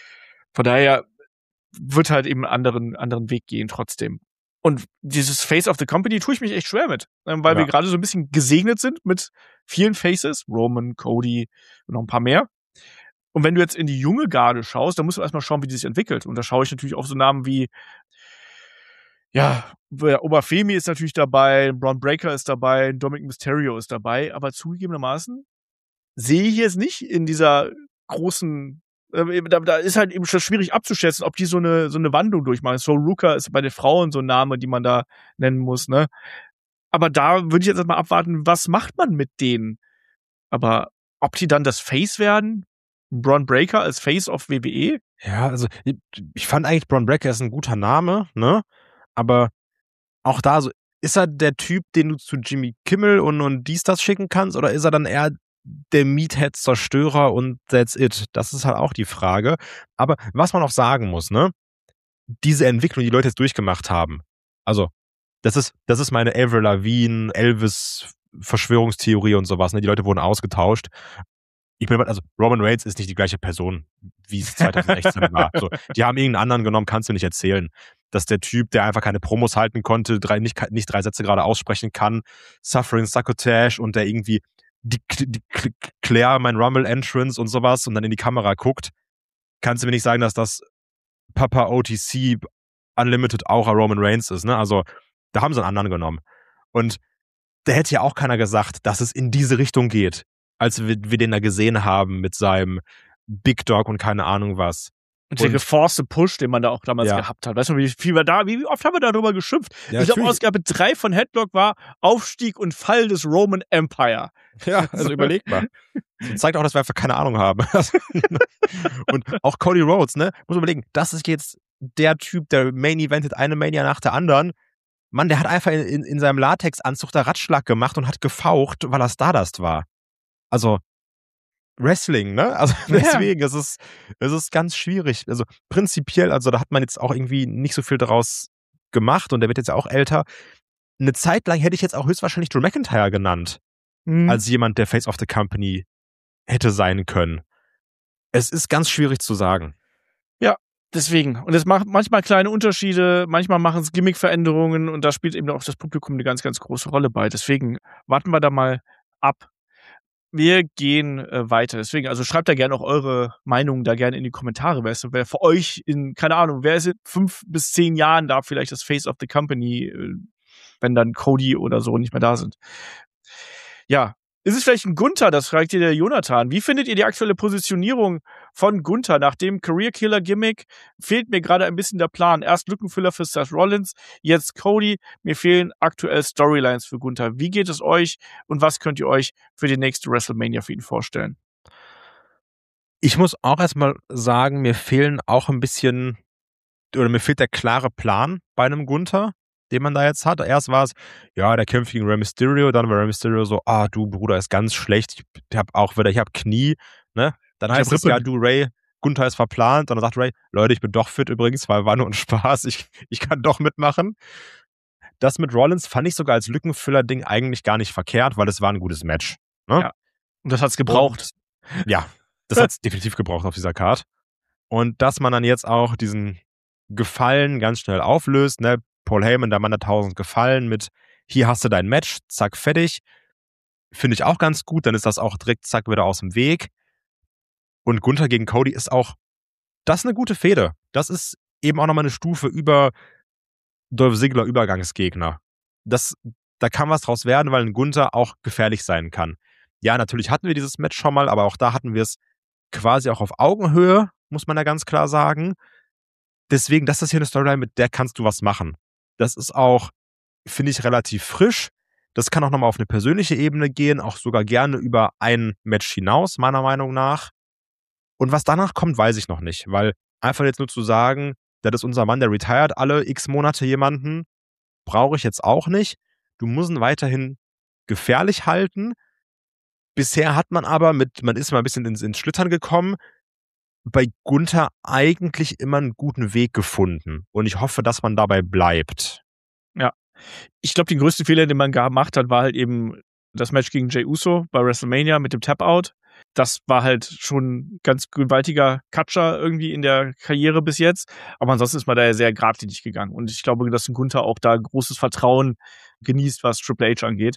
Speaker 2: von daher wird halt eben einen anderen, anderen Weg gehen trotzdem. Und dieses Face of the Company tue ich mich echt schwer mit. ähm, Weil
Speaker 3: Ja.
Speaker 2: wir gerade so ein bisschen gesegnet sind mit vielen Faces. Roman, Cody und noch ein paar mehr. Und wenn du jetzt in die junge Garde schaust, dann musst du erstmal schauen, wie die sich entwickelt. Und da schaue ich natürlich auf so Namen wie ja, der Obafemi ist natürlich dabei, Braun Breaker ist dabei, Dominic Mysterio ist dabei, aber zugegebenermaßen sehe ich jetzt nicht in dieser großen, äh, da, da ist halt eben schon schwierig abzuschätzen, ob die so eine so eine Wandlung durchmachen. Soul Ruka ist bei den Frauen so ein Name, die man da nennen muss, ne? Aber da würde ich jetzt erstmal abwarten, was macht man mit denen? Aber ob die dann das Face werden? Braun Breaker als Face of W W E?
Speaker 3: Ja, also ich, ich fand eigentlich Braun Breaker ist ein guter Name, ne? Aber auch da so, ist er der Typ, den du zu Jimmy Kimmel und, und dies, das schicken kannst? Oder ist er dann eher der Meathead-Zerstörer und that's it? Das ist halt auch die Frage. Aber was man auch sagen muss, ne? Diese Entwicklung, die die Leute jetzt durchgemacht haben, also das ist, das ist meine Avril Lavigne, Elvis-Verschwörungstheorie und sowas, ne? Die Leute wurden ausgetauscht. Ich bin, also Roman Reigns ist nicht die gleiche Person, wie es zwanzig sechzehn war. So, die haben irgendeinen anderen genommen, kannst du nicht erzählen. Dass der Typ, der einfach keine Promos halten konnte, drei, nicht, nicht drei Sätze gerade aussprechen kann, Suffering Succotash und der irgendwie die, die Claire, mein Rumble Entrance und sowas und dann in die Kamera guckt, kannst du mir nicht sagen, dass das Papa O T C Unlimited Aura Roman Reigns ist. Ne? Also da haben sie einen anderen genommen. Und da hätte ja auch keiner gesagt, dass es in diese Richtung geht. als wir, wir den da gesehen haben mit seinem Big Dog und keine Ahnung was.
Speaker 2: Und der geforste Push, den man da auch damals
Speaker 3: Ja.
Speaker 2: gehabt hat. Weißt du, wie viel wir da, wie oft haben wir darüber geschimpft?
Speaker 3: Ja,
Speaker 2: ich glaube,
Speaker 3: natürlich.
Speaker 2: Ausgabe drei von Headlock war Aufstieg und Fall des Roman Empire.
Speaker 3: Ja, also überleg mal. Das zeigt auch, dass wir einfach keine Ahnung haben. Und auch Cody Rhodes, ne? Muss man überlegen, das ist jetzt der Typ, der Main Eventet eine Mania nach der anderen. Mann, der hat einfach in, in, in seinem Latexanzug da Ratschlag gemacht und hat gefaucht, weil er Stardust war. Also, Wrestling, ne? Also
Speaker 2: Ja.
Speaker 3: deswegen, es ist, es ist ganz schwierig. Also prinzipiell, also da hat man jetzt auch irgendwie nicht so viel daraus gemacht und der wird jetzt ja auch älter. Eine Zeit lang hätte ich jetzt auch höchstwahrscheinlich Drew McIntyre genannt,
Speaker 2: Mhm.
Speaker 3: als jemand, der Face of the Company hätte sein können. Es ist ganz schwierig zu sagen.
Speaker 2: Deswegen. Und es macht manchmal kleine Unterschiede, manchmal machen es Gimmick-Veränderungen und da spielt eben auch das Publikum eine ganz, ganz große Rolle bei. Deswegen warten wir da mal ab. Wir gehen äh, weiter. Deswegen, also schreibt da gerne auch eure Meinung da gerne in die Kommentare. Wer ist, wer für euch in, keine Ahnung, wer ist in fünf bis zehn Jahren da vielleicht das Face of the Company, äh, wenn dann Cody oder so nicht mehr da sind. Ja. Ist es vielleicht ein Gunther? Das fragt hier der Jonathan. Wie findet ihr die aktuelle Positionierung von Gunther? Nach dem Career-Killer-Gimmick fehlt mir gerade ein bisschen der Plan. Erst Lückenfüller für Seth Rollins, jetzt Cody. Mir fehlen aktuell Storylines für Gunther. Wie geht es euch und was könnt ihr euch für die nächste WrestleMania für ihn vorstellen?
Speaker 3: Ich muss auch erstmal sagen, mir fehlen auch ein bisschen, oder mir fehlt der klare Plan bei einem Gunther, den man da jetzt hat. Erst war es, ja, der kämpft gegen Rey Mysterio, dann war Rey Mysterio so, ah, du Bruder ist ganz schlecht, ich hab auch wieder, ich hab Knie, ne? Dann
Speaker 2: Ich
Speaker 3: heißt
Speaker 2: hab
Speaker 3: es, ja,
Speaker 2: Rippen.
Speaker 3: du Ray, Gunther ist verplant, und dann sagt Ray, Leute, ich bin doch fit übrigens, weil war nur ein Spaß, ich, ich kann doch mitmachen. Das mit Rollins fand ich sogar als Lückenfüller-Ding eigentlich gar nicht verkehrt, weil es war ein gutes Match. Ne?
Speaker 2: Ja. Und das hat's gebraucht.
Speaker 3: Und, ja, das hat's definitiv gebraucht auf dieser Card. Und dass man dann jetzt auch diesen Gefallen ganz schnell auflöst, ne? Paul Heyman, der Mann der tausend Gefallen mit, hier hast du dein Match, zack, fertig. Finde ich auch ganz gut, dann ist das auch direkt, zack, wieder aus dem Weg. Und Gunther gegen Cody ist auch, das ist eine gute Fehde. Das ist eben auch nochmal eine Stufe über Dolph Ziggler Übergangsgegner. Das, da kann was draus werden, weil ein Gunther auch gefährlich sein kann. Ja, natürlich hatten wir dieses Match schon mal, aber auch da hatten wir es quasi auch auf Augenhöhe, muss man ja ganz klar sagen. Deswegen, das ist hier eine Storyline, mit der kannst du was machen. Das ist auch, finde ich, relativ frisch. Das kann auch nochmal auf eine persönliche Ebene gehen, auch sogar gerne über ein Match hinaus, meiner Meinung nach. Und was danach kommt, weiß ich noch nicht, weil einfach jetzt nur zu sagen, das ist unser Mann, der retired alle x Monate jemanden, brauche ich jetzt auch nicht. Du musst ihn weiterhin gefährlich halten. Bisher hat man aber mit, man ist mal ein bisschen ins, ins Schlittern gekommen, bei Gunther eigentlich immer einen guten Weg gefunden. Und ich hoffe, dass man dabei bleibt.
Speaker 2: Ja. Ich glaube, den größten Fehler, den man gemacht hat, war halt eben das Match gegen Jey Uso bei WrestleMania mit dem Tap-Out. Das war halt schon ein ganz gewaltiger Catcher irgendwie in der Karriere bis jetzt. Aber ansonsten ist man da ja sehr geradlinig gegangen. Und ich glaube, dass ein Gunther auch da großes Vertrauen genießt, was Triple H angeht.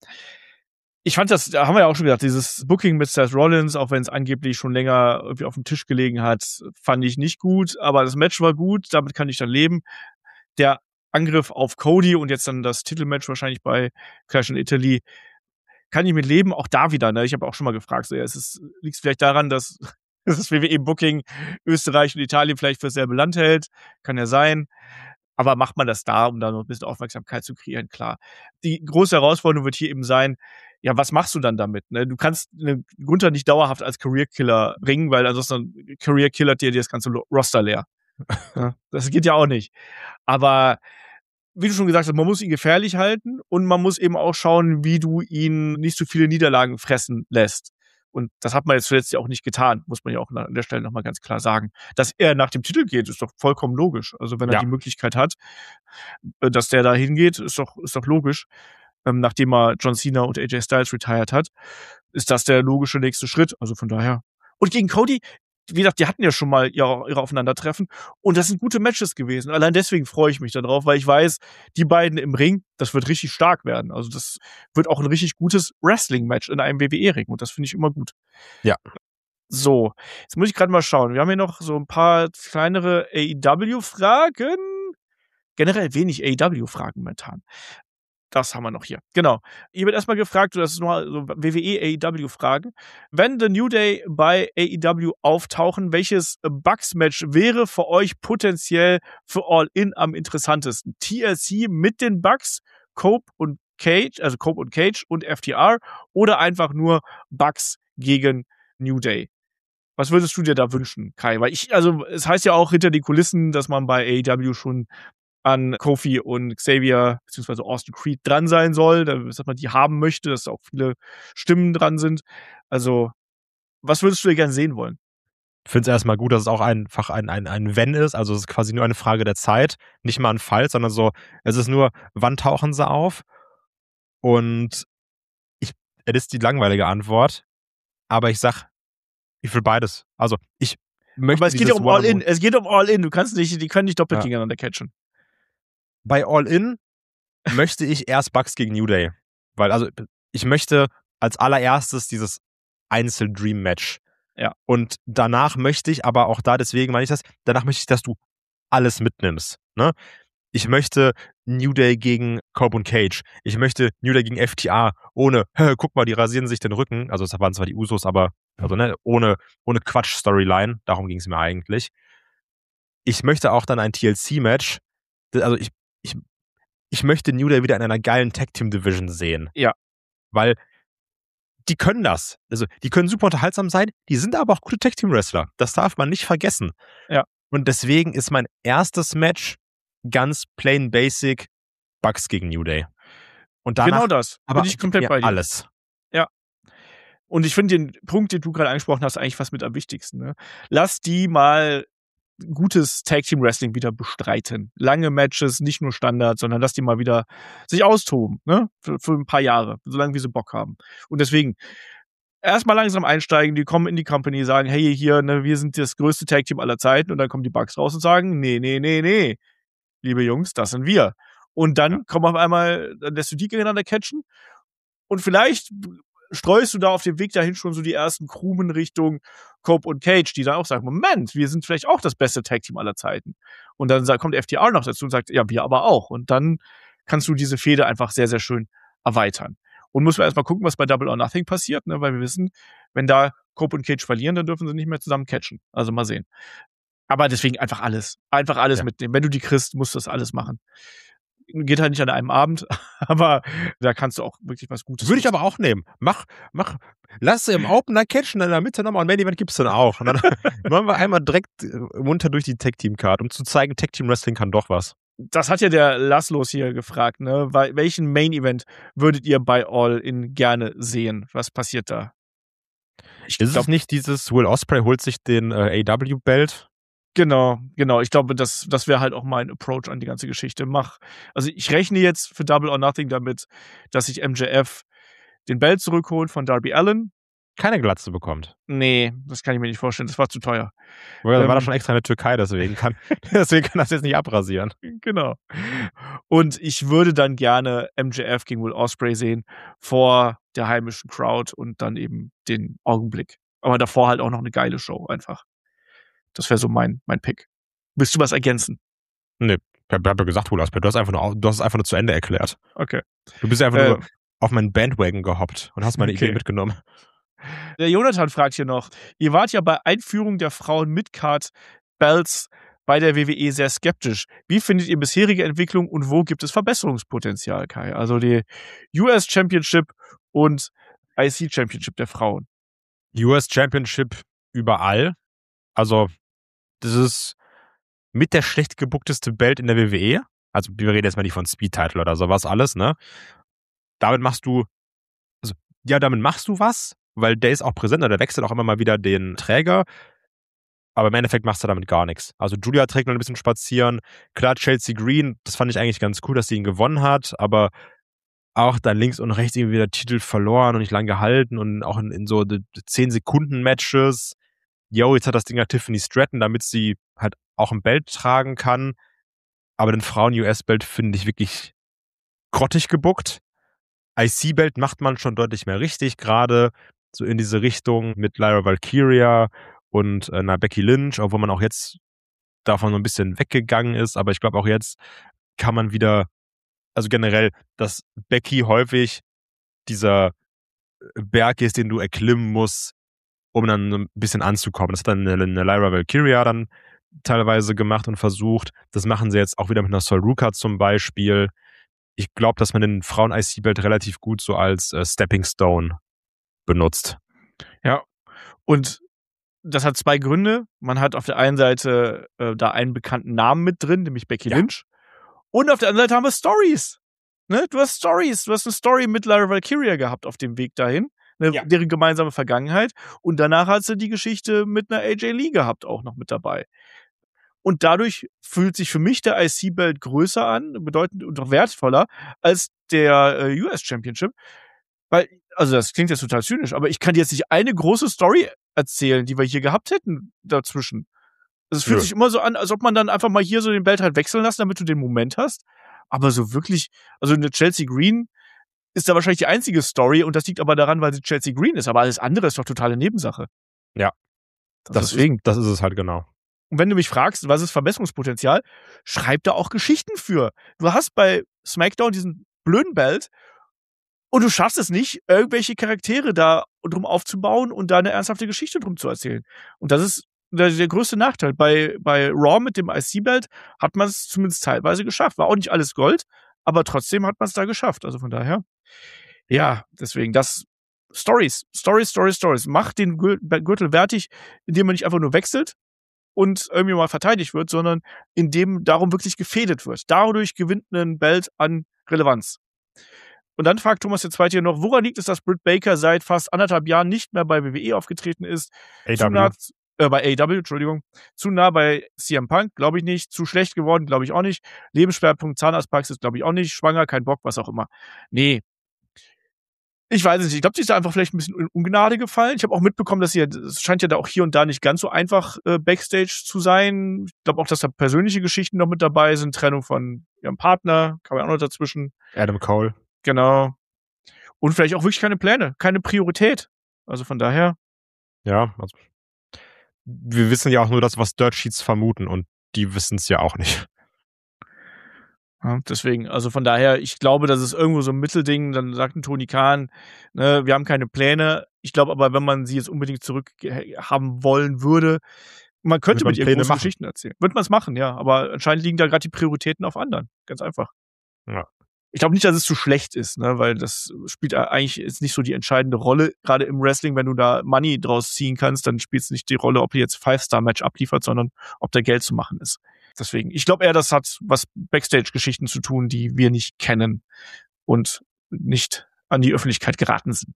Speaker 2: Ich fand das, da haben wir ja auch schon gesagt, dieses Booking mit Seth Rollins, auch wenn es angeblich schon länger irgendwie auf dem Tisch gelegen hat, fand ich nicht gut. Aber das Match war gut, damit kann ich dann leben. Der Angriff auf Cody und jetzt dann das Titelmatch wahrscheinlich bei Clash in Italy, kann ich mit leben. Auch da wieder, ne? Ich habe auch schon mal gefragt, so, ja, es ist, liegt es vielleicht daran, dass das W W E-Booking Österreich und Italien vielleicht für dasselbe Land hält? Kann ja sein. Aber macht man das da, um da noch ein bisschen Aufmerksamkeit zu kreieren? Klar. Die große Herausforderung wird hier eben sein, ja, was machst du dann damit? Ne? Du kannst eine Gunther nicht dauerhaft als Career-Killer bringen, weil ansonsten Career-Killer dir das ganze Roster leer. Ja, das geht ja auch nicht. Aber wie du schon gesagt hast, man muss ihn gefährlich halten und man muss eben auch schauen, wie du ihn nicht so viele Niederlagen fressen lässt. Und das hat man jetzt zuletzt ja auch nicht getan, muss man ja auch an der Stelle nochmal ganz klar sagen. Dass er nach dem Titel geht, ist doch vollkommen logisch. Also wenn er
Speaker 3: Ja.
Speaker 2: die Möglichkeit hat, dass der da hingeht, ist doch, ist doch logisch. Ähm, nachdem er John Cena und A J Styles retired hat, ist das der logische nächste Schritt. Also von daher. Und gegen Cody, wie gesagt, die hatten ja schon mal ihre, ihre Aufeinandertreffen und das sind gute Matches gewesen. Allein deswegen freue ich mich darauf, weil ich weiß, die beiden im Ring, das wird richtig stark werden. Also das wird auch ein richtig gutes Wrestling-Match in einem W W E-Ring und das finde ich immer gut.
Speaker 3: Ja.
Speaker 2: So, jetzt muss ich gerade mal schauen. Wir haben hier noch so ein paar kleinere A E W-Fragen. Generell wenig A E W-Fragen momentan. Das haben wir noch hier. Genau. Hier wird erstmal gefragt, das ist nur so W W E, A E W-Fragen. Wenn The New Day bei A E W auftauchen, welches Bucks-Match wäre für euch potenziell für All In am interessantesten? T L C mit den Bucks, Cope und Cage, also Cope und Cage und F T R oder einfach nur Bucks gegen New Day? Was würdest du dir da wünschen, Kai? Weil ich, also es heißt ja auch hinter die Kulissen, dass man bei A E W schon an Kofi und Xavier beziehungsweise Austin Creed dran sein soll, dass man die haben möchte, dass auch viele Stimmen dran sind. Also, was würdest du dir gerne sehen wollen?
Speaker 3: Ich finde es erstmal gut, dass es auch einfach ein, ein, ein Wenn ist, also es ist quasi nur eine Frage der Zeit, nicht mal ein Fall, sondern so, es ist nur, wann tauchen sie auf? Und ich, es ist die langweilige Antwort, aber ich sag, ich will beides. Also, ich möchte
Speaker 2: Aber es geht ja um All-In, es geht um All-In, du kannst nicht, die können nicht doppelt ja. gegeneinander catchen.
Speaker 3: Bei All-In möchte ich erst Bucks gegen New Day. Weil, also, ich möchte als allererstes dieses Einzel-Dream-Match.
Speaker 2: Ja.
Speaker 3: Und danach möchte ich, aber auch da, deswegen meine ich das, danach möchte ich, dass du alles mitnimmst. Ne? Ich möchte New Day gegen Cope und Cage. Ich möchte New Day gegen F T R ohne, guck mal, die rasieren sich den Rücken. Also, es waren zwar die Usos, aber also, ne, ohne, ohne Quatsch-Storyline. Darum ging es mir eigentlich. Ich möchte auch dann ein T L C-Match. Also, ich Ich, ich möchte New Day wieder in einer geilen Tag-Team-Division sehen.
Speaker 2: Ja.
Speaker 3: Weil die können das. Also, die können super unterhaltsam sein, die sind aber auch gute Tag-Team-Wrestler. Das darf man nicht vergessen.
Speaker 2: Ja.
Speaker 3: Und deswegen ist mein erstes Match ganz plain basic Bucks gegen New Day. Und danach,
Speaker 2: genau das.
Speaker 3: Aber
Speaker 2: bin ich komplett bei dir.
Speaker 3: Alles.
Speaker 2: Ja. Und ich finde den Punkt, den du gerade angesprochen hast, eigentlich fast mit am wichtigsten. Ne? Lass die mal gutes Tag-Team-Wrestling wieder bestreiten. Lange Matches, nicht nur Standard, sondern lass die mal wieder sich austoben, ne? Für, für ein paar Jahre, solange wie sie Bock haben. Und deswegen erstmal langsam einsteigen, die kommen in die Company, sagen, hey, hier, ne, wir sind das größte Tag-Team aller Zeiten und dann kommen die Bucks raus und sagen, nee, nee, nee, nee, liebe Jungs, das sind wir. Und dann ja. kommen auf einmal, dann lässt du die gegeneinander catchen und vielleicht streust du da auf dem Weg dahin schon so die ersten Krumen Richtung Cope und Cage, die dann auch sagen, Moment, wir sind vielleicht auch das beste Tag-Team aller Zeiten. Und dann kommt F T R noch dazu und sagt, ja, wir aber auch. Und dann kannst du diese Fehde einfach sehr, sehr schön erweitern. Und muss man erstmal gucken, was bei Double or Nothing passiert, ne? Weil wir wissen, wenn da Cope und Cage verlieren, dann dürfen sie nicht mehr zusammen catchen. Also mal sehen. Aber deswegen einfach alles. Einfach alles ja. mitnehmen. Wenn du die kriegst, musst du das alles machen. Geht halt nicht an einem Abend, aber da kannst du auch wirklich was Gutes
Speaker 3: Würde ich aber auch nehmen. Mach, mach, lass sie im Opener catchen, in der Mitte nochmal und Main Event gibt's dann auch. Und dann machen wir einmal direkt munter durch die Tag-Team-Card, um zu zeigen, Tag-Team-Wrestling kann doch was.
Speaker 2: Das hat ja der Laszlos hier gefragt, ne? Welchen Main Event würdet ihr bei All In gerne sehen? Was passiert da?
Speaker 3: Ich Ist glaub, es nicht dieses Will Ospreay holt sich den äh, A E W-Belt?
Speaker 2: Genau, genau. Ich glaube, das, das wäre halt auch mein Approach an die ganze Geschichte. Mach, also ich rechne jetzt für Double or Nothing damit, dass sich M J F den Belt zurückholt von Darby Allin.
Speaker 3: Keine Glatze bekommt.
Speaker 2: Nee, das kann ich mir nicht vorstellen. Das war zu teuer.
Speaker 3: Weil, ähm, war das schon extra in der Türkei, deswegen kann, deswegen kann das jetzt nicht abrasieren.
Speaker 2: Genau. Und ich würde dann gerne M J F gegen Will Ospreay sehen vor der heimischen Crowd und dann eben den Augenblick. Aber davor halt auch noch eine geile Show einfach. Das wäre so mein, mein Pick. Willst du was ergänzen?
Speaker 3: Nee, ich hab ja gesagt, Will Ospreay. Du hast einfach nur, du hast es einfach nur zu Ende erklärt.
Speaker 2: Okay.
Speaker 3: Du bist einfach
Speaker 2: äh,
Speaker 3: nur auf meinen Bandwagon gehoppt und hast meine
Speaker 2: okay.
Speaker 3: Idee mitgenommen.
Speaker 2: Der Jonathan fragt hier noch, ihr wart ja bei Einführung der Frauen Midcard Belts bei der W W E sehr skeptisch. Wie findet ihr bisherige Entwicklung und wo gibt es Verbesserungspotenzial, Kai? Also die U S Championship und I C Championship der Frauen.
Speaker 3: U S Championship überall. Also das ist mit der schlecht gebookteste Belt in der W W E. Also wir reden jetzt mal nicht von Speed Title oder sowas alles, ne? Damit machst du, also ja, damit machst du was, weil der ist auch präsent, der wechselt auch immer mal wieder den Träger. Aber im Endeffekt machst du damit gar nichts. Also Julia trägt noch ein bisschen spazieren. Klar, Chelsea Green, das fand ich eigentlich ganz cool, dass sie ihn gewonnen hat, aber auch dann links und rechts irgendwie wieder Titel verloren und nicht lang gehalten und auch in, in so zehn Sekunden Matches. Yo, jetzt hat das Ding ja Tiffany Stratton, damit sie halt auch ein Belt tragen kann. Aber den Frauen-U S-Belt finde ich wirklich grottig gebuckt. I C-Belt macht man schon deutlich mehr richtig, gerade so in diese Richtung mit Lyra Valkyria und äh, na, Becky Lynch, obwohl man auch jetzt davon so ein bisschen weggegangen ist. Aber ich glaube, auch jetzt kann man wieder also generell, dass Becky häufig dieser Berg ist, den du erklimmen musst, um dann ein bisschen anzukommen. Das hat dann eine, eine Lyra Valkyria dann teilweise gemacht und versucht. Das machen sie jetzt auch wieder mit einer Sol Ruka zum Beispiel. Ich glaube, dass man den Frauen-I C-Belt relativ gut so als äh, Stepping Stone benutzt.
Speaker 2: Ja, und das hat zwei Gründe. Man hat auf der einen Seite äh, da einen bekannten Namen mit drin, nämlich Becky
Speaker 3: Ja.
Speaker 2: Lynch. Und auf der anderen Seite haben wir Stories. Ne? Du hast Stories. Du hast eine Story mit Lyra Valkyria gehabt auf dem Weg dahin. Ne?
Speaker 3: Ja.
Speaker 2: Deren gemeinsame Vergangenheit. Und danach hast du die Geschichte mit einer A J Lee gehabt, auch noch mit dabei. Und dadurch fühlt sich für mich der I C-Belt größer an, bedeutend und auch wertvoller als der äh, U S Championship. Weil, also das klingt jetzt total zynisch, aber ich kann dir jetzt nicht eine große Story erzählen, die wir hier gehabt hätten dazwischen. Also es fühlt
Speaker 3: Nö.
Speaker 2: sich immer so an, als ob man dann einfach mal hier so den Belt halt wechseln lässt, damit du den Moment hast. Aber so wirklich, also eine Chelsea Green ist da wahrscheinlich die einzige Story und das liegt aber daran, weil sie Chelsea Green ist. Aber alles andere ist doch totale Nebensache.
Speaker 3: Ja. Das
Speaker 2: Deswegen.
Speaker 3: Ist, das ist es halt genau.
Speaker 2: Und wenn du mich fragst, was ist Verbesserungspotenzial, schreib da auch Geschichten für. Du hast bei SmackDown diesen blöden Belt und du schaffst es nicht, irgendwelche Charaktere da drum aufzubauen und da eine ernsthafte Geschichte drum zu erzählen. Und das ist der, der größte Nachteil. Bei, bei Raw mit dem I C-Belt hat man es zumindest teilweise geschafft. War auch nicht alles Gold, aber trotzdem hat man es da geschafft. Also von daher, ja, deswegen das Stories, Stories, Stories, Stories. Macht den Gürtel wertig, indem man nicht einfach nur wechselt und irgendwie mal verteidigt wird, sondern indem darum wirklich gefädelt wird. Dadurch gewinnt ein Belt an Relevanz. Und dann fragt Thomas der Zweite hier noch, woran liegt es, dass Britt Baker seit fast anderthalb Jahren nicht mehr bei W W E aufgetreten ist?
Speaker 3: A
Speaker 2: Zu
Speaker 3: W.
Speaker 2: nah, äh, bei A E W, Entschuldigung. Zu nah bei C M Punk, glaube ich nicht. Zu schlecht geworden, glaube ich auch nicht. Lebensschwerpunkt Zahnarztpraxis, glaube ich auch nicht. Schwanger, kein Bock, was auch immer. Nee. Ich weiß es nicht. Ich glaube, sie ist da einfach vielleicht ein bisschen in Ungnade gefallen. Ich habe auch mitbekommen, dass sie, es scheint ja da auch hier und da nicht ganz so einfach äh, Backstage zu sein. Ich glaube auch, dass da persönliche Geschichten noch mit dabei sind. Trennung von ihrem Partner, kam ja auch noch dazwischen.
Speaker 3: Adam Cole.
Speaker 2: Genau. Und vielleicht auch wirklich keine Pläne, keine Priorität. Also von daher.
Speaker 3: Ja, also wir wissen ja auch nur das, was Dirt Sheets vermuten und die wissen es ja auch nicht.
Speaker 2: Ja, deswegen, also von daher, ich glaube, das ist irgendwo so ein Mittelding. Dann sagt ein Tony Khan, ne, wir haben keine Pläne. Ich glaube aber, wenn man sie jetzt unbedingt zurück haben wollen würde, man könnte
Speaker 3: man
Speaker 2: mit ihr
Speaker 3: Pläne
Speaker 2: große
Speaker 3: machen.
Speaker 2: Geschichten erzählen. Wird man es machen, ja. Aber anscheinend liegen da gerade die Prioritäten auf anderen. Ganz einfach.
Speaker 3: Ja.
Speaker 2: Ich glaube nicht, dass es zu schlecht ist, ne, weil das spielt eigentlich ist nicht so die entscheidende Rolle. Gerade im Wrestling, wenn du da Money draus ziehen kannst, dann spielt es nicht die Rolle, ob ihr jetzt Five-Star-Match abliefert, sondern ob da Geld zu machen ist. Deswegen, ich glaube eher, das hat was Backstage-Geschichten zu tun, die wir nicht kennen und nicht an die Öffentlichkeit geraten sind.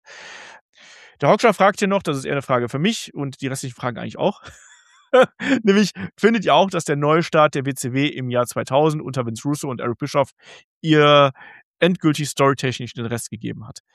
Speaker 2: Der Hoxha fragt hier noch, das ist eher eine Frage für mich und die restlichen Fragen eigentlich auch. Nämlich, findet ihr auch, dass der Neustart der W C W im Jahr zweitausend unter Vince Russo und Eric Bischoff ihr endgültig storytechnisch den Rest gegeben hat?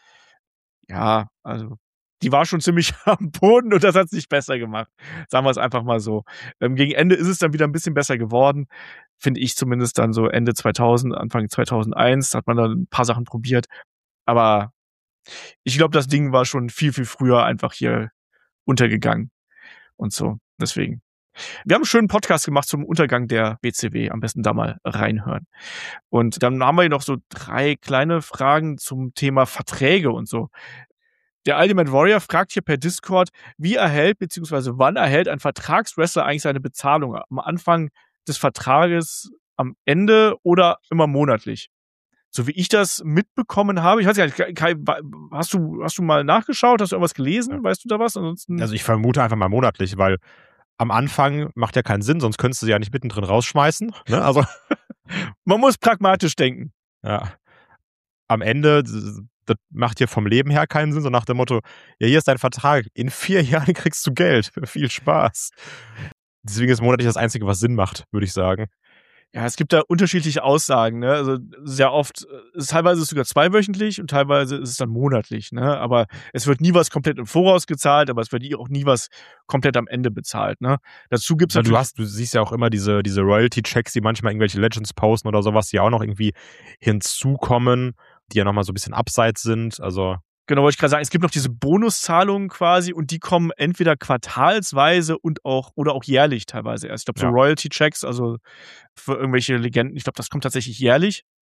Speaker 2: Ja, also die war schon ziemlich am Boden und das hat es nicht besser gemacht. Sagen wir es einfach mal so. Ähm, gegen Ende ist es dann wieder ein bisschen besser geworden. Finde ich zumindest dann so Ende zweitausend, Anfang zweitausendeins hat man dann ein paar Sachen probiert. Aber ich glaube, das Ding war schon viel, viel früher einfach hier untergegangen. Und so, deswegen. Wir haben einen schönen Podcast gemacht zum Untergang der W C W. Am besten da mal reinhören. Und dann haben wir hier noch so drei kleine Fragen zum Thema Verträge und so. Der Ultimate Warrior fragt hier per Discord, wie erhält bzw. wann erhält ein Vertragswrestler eigentlich seine Bezahlung? Am Anfang des Vertrages, am Ende oder immer monatlich? So wie ich das mitbekommen habe, ich weiß gar nicht, Kai, hast du, hast du mal nachgeschaut? Hast du irgendwas gelesen?
Speaker 3: Ja.
Speaker 2: Weißt du da was? Ansonsten
Speaker 3: Also ich vermute einfach mal monatlich, weil am Anfang macht ja keinen Sinn, sonst könntest du sie ja nicht mittendrin rausschmeißen. Ne? Also
Speaker 2: man muss pragmatisch denken.
Speaker 3: Ja. Am Ende, das macht hier vom Leben her keinen Sinn, so nach dem Motto, ja, hier ist dein Vertrag, in vier Jahren kriegst du Geld, viel Spaß. Deswegen ist monatlich das Einzige, was Sinn macht, würde ich sagen.
Speaker 2: Ja, es gibt da unterschiedliche Aussagen, ne? Also sehr oft, ist, teilweise ist es sogar zweiwöchentlich und teilweise ist es dann monatlich, ne? Aber es wird nie was komplett im Voraus gezahlt, aber es wird auch nie was komplett am Ende bezahlt, ne? Dazu gibt's
Speaker 3: ja, du hast, du siehst ja auch immer diese, diese Royalty-Checks, die manchmal irgendwelche Legends posten oder sowas, die auch noch irgendwie hinzukommen, die ja nochmal so ein bisschen abseits sind, also.
Speaker 2: Genau, wollte ich gerade sagen, es gibt noch diese Bonuszahlungen quasi und die kommen entweder quartalsweise und auch oder auch jährlich teilweise erst. Ich glaube, so
Speaker 3: Ja.
Speaker 2: Royalty-Checks, also für irgendwelche Legenden, ich glaube, das kommt tatsächlich jährlich.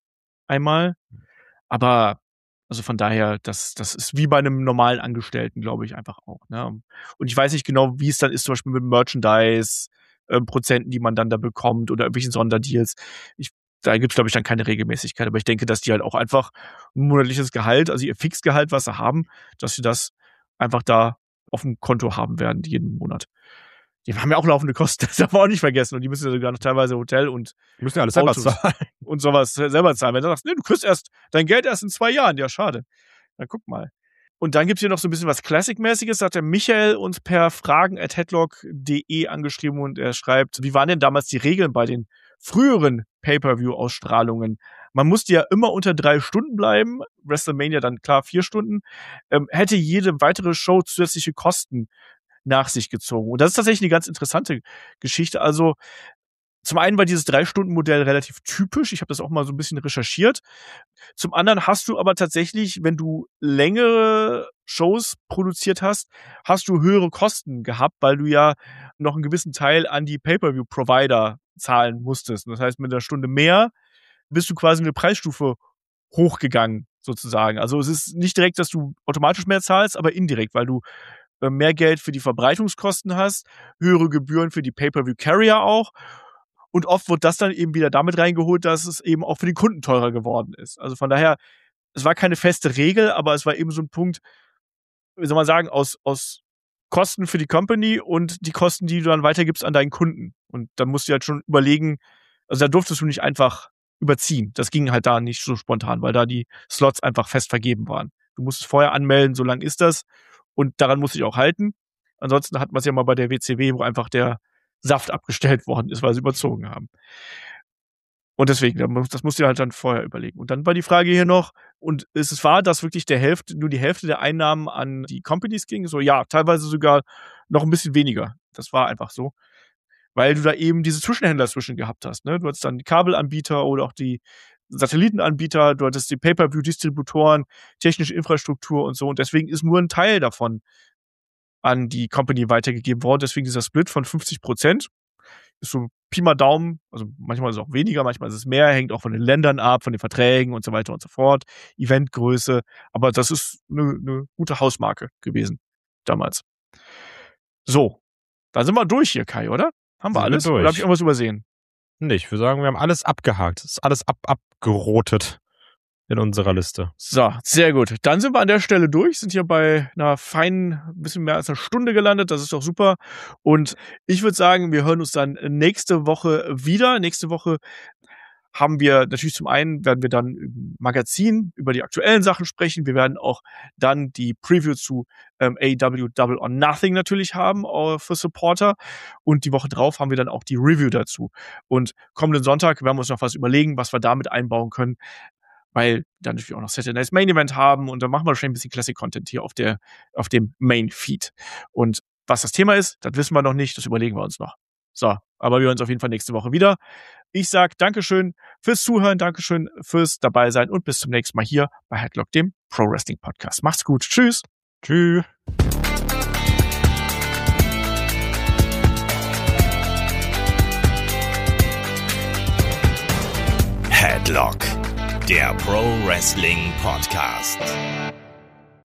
Speaker 2: einmal. Aber also von daher, das, das ist wie bei einem normalen Angestellten, glaube ich, einfach auch. Ne? Und ich weiß nicht genau, wie es dann ist, zum Beispiel mit Merchandise, äh, Prozenten, die man dann da bekommt oder irgendwelchen Sonderdeals. Ich, da gibt es, glaube ich, dann keine Regelmäßigkeit. Aber ich denke, dass die halt auch einfach ein monatliches Gehalt, also ihr Fixgehalt, was sie haben, dass sie das einfach da auf dem Konto haben werden, jeden Monat. Die haben ja auch laufende Kosten, das darf man auch nicht vergessen. Und die müssen ja sogar noch teilweise Hotel und
Speaker 3: Die müssen ja alles selber
Speaker 2: Autos
Speaker 3: zahlen.
Speaker 2: und sowas selber zahlen. Wenn du sagst, nee, du kriegst erst dein Geld erst in zwei Jahren, ja, schade. Na, guck mal. Und dann gibt's hier noch so ein bisschen was Classic-mäßiges, da hat der Michael uns per fragen at headlock punkt de angeschrieben und er schreibt, wie waren denn damals die Regeln bei den früheren Pay-Per-View-Ausstrahlungen? Man musste ja immer unter drei Stunden bleiben, WrestleMania dann klar vier Stunden, ähm, hätte jede weitere Show zusätzliche Kosten nach sich gezogen. Und das ist tatsächlich eine ganz interessante Geschichte. Also zum einen war dieses Drei-Stunden-Modell relativ typisch. Ich habe das auch mal so ein bisschen recherchiert. Zum anderen hast du aber tatsächlich, wenn du längere Shows produziert hast, hast du höhere Kosten gehabt, weil du ja noch einen gewissen Teil an die Pay-Per-View-Provider zahlen musstest. Und das heißt, mit einer Stunde mehr bist du quasi eine Preisstufe hochgegangen, sozusagen. Also es ist nicht direkt, dass du automatisch mehr zahlst, aber indirekt, weil du mehr Geld für die Verbreitungskosten hast, höhere Gebühren für die Pay-Per-View-Carrier auch. Und oft wird das dann eben wieder damit reingeholt, dass es eben auch für den Kunden teurer geworden ist. Also von daher, es war keine feste Regel, aber es war eben so ein Punkt, wie soll man sagen, aus, aus Kosten für die Company und die Kosten, die du dann weitergibst an deinen Kunden. Und dann musst du halt schon überlegen, also da durftest du nicht einfach überziehen. Das ging halt da nicht so spontan, weil da die Slots einfach fest vergeben waren. Du musst es vorher anmelden, so lang ist das. Und daran muss ich auch halten. Ansonsten hat man es ja mal bei der W C W, wo einfach der Saft abgestellt worden ist, weil sie überzogen haben. Und deswegen, das musst du halt dann vorher überlegen. Und dann war die Frage hier noch, und ist es wahr, dass wirklich der Hälfte, nur die Hälfte der Einnahmen an die Companies ging? So, ja, teilweise sogar noch ein bisschen weniger. Das war einfach so. Weil du da eben diese Zwischenhändler zwischen gehabt hast. Ne? Du hattest dann die Kabelanbieter oder auch die Satellitenanbieter, du hattest die Pay-Per-View-Distributoren, technische Infrastruktur und so. Und deswegen ist nur ein Teil davon an die Company weitergegeben worden. Deswegen dieser Split von fünfzig Prozent ist so Pi mal Daumen. Also manchmal ist es auch weniger, manchmal ist es mehr, hängt auch von den Ländern ab, von den Verträgen und so weiter und so fort. Eventgröße. Aber das ist eine, eine gute Hausmarke gewesen damals. So, da sind wir durch hier, Kai, oder? Haben wir
Speaker 3: Sind wir
Speaker 2: alles?
Speaker 3: durch.
Speaker 2: Oder habe ich irgendwas übersehen?
Speaker 3: Nicht. Wir sagen, wir haben alles abgehakt. Es ist alles ab abgerotet in unserer Liste.
Speaker 2: So, sehr gut. Dann sind wir an der Stelle durch, sind hier bei einer feinen, bisschen mehr als einer Stunde gelandet. Das ist doch super. Und ich würde sagen, wir hören uns dann nächste Woche wieder. Nächste Woche haben wir natürlich zum einen, werden wir dann im Magazin über die aktuellen Sachen sprechen. Wir werden auch dann die Preview zu ähm, A E W Double or Nothing natürlich haben äh, für Supporter. Und die Woche drauf haben wir dann auch die Review dazu. Und kommenden Sonntag werden wir uns noch was überlegen, was wir damit einbauen können, weil dann natürlich auch noch Saturday Night's Main Event haben und dann machen wir schon ein bisschen Classic-Content hier auf der, auf dem Main-Feed. Und was das Thema ist, das wissen wir noch nicht, das überlegen wir uns noch. So, aber wir hören uns auf jeden Fall nächste Woche wieder. Ich sag Dankeschön fürs Zuhören, Dankeschön fürs dabei sein und bis zum nächsten Mal hier bei Headlock, dem Pro Wrestling Podcast. Macht's gut. Tschüss.
Speaker 3: Tschüss.
Speaker 1: Headlock, der Pro Wrestling Podcast.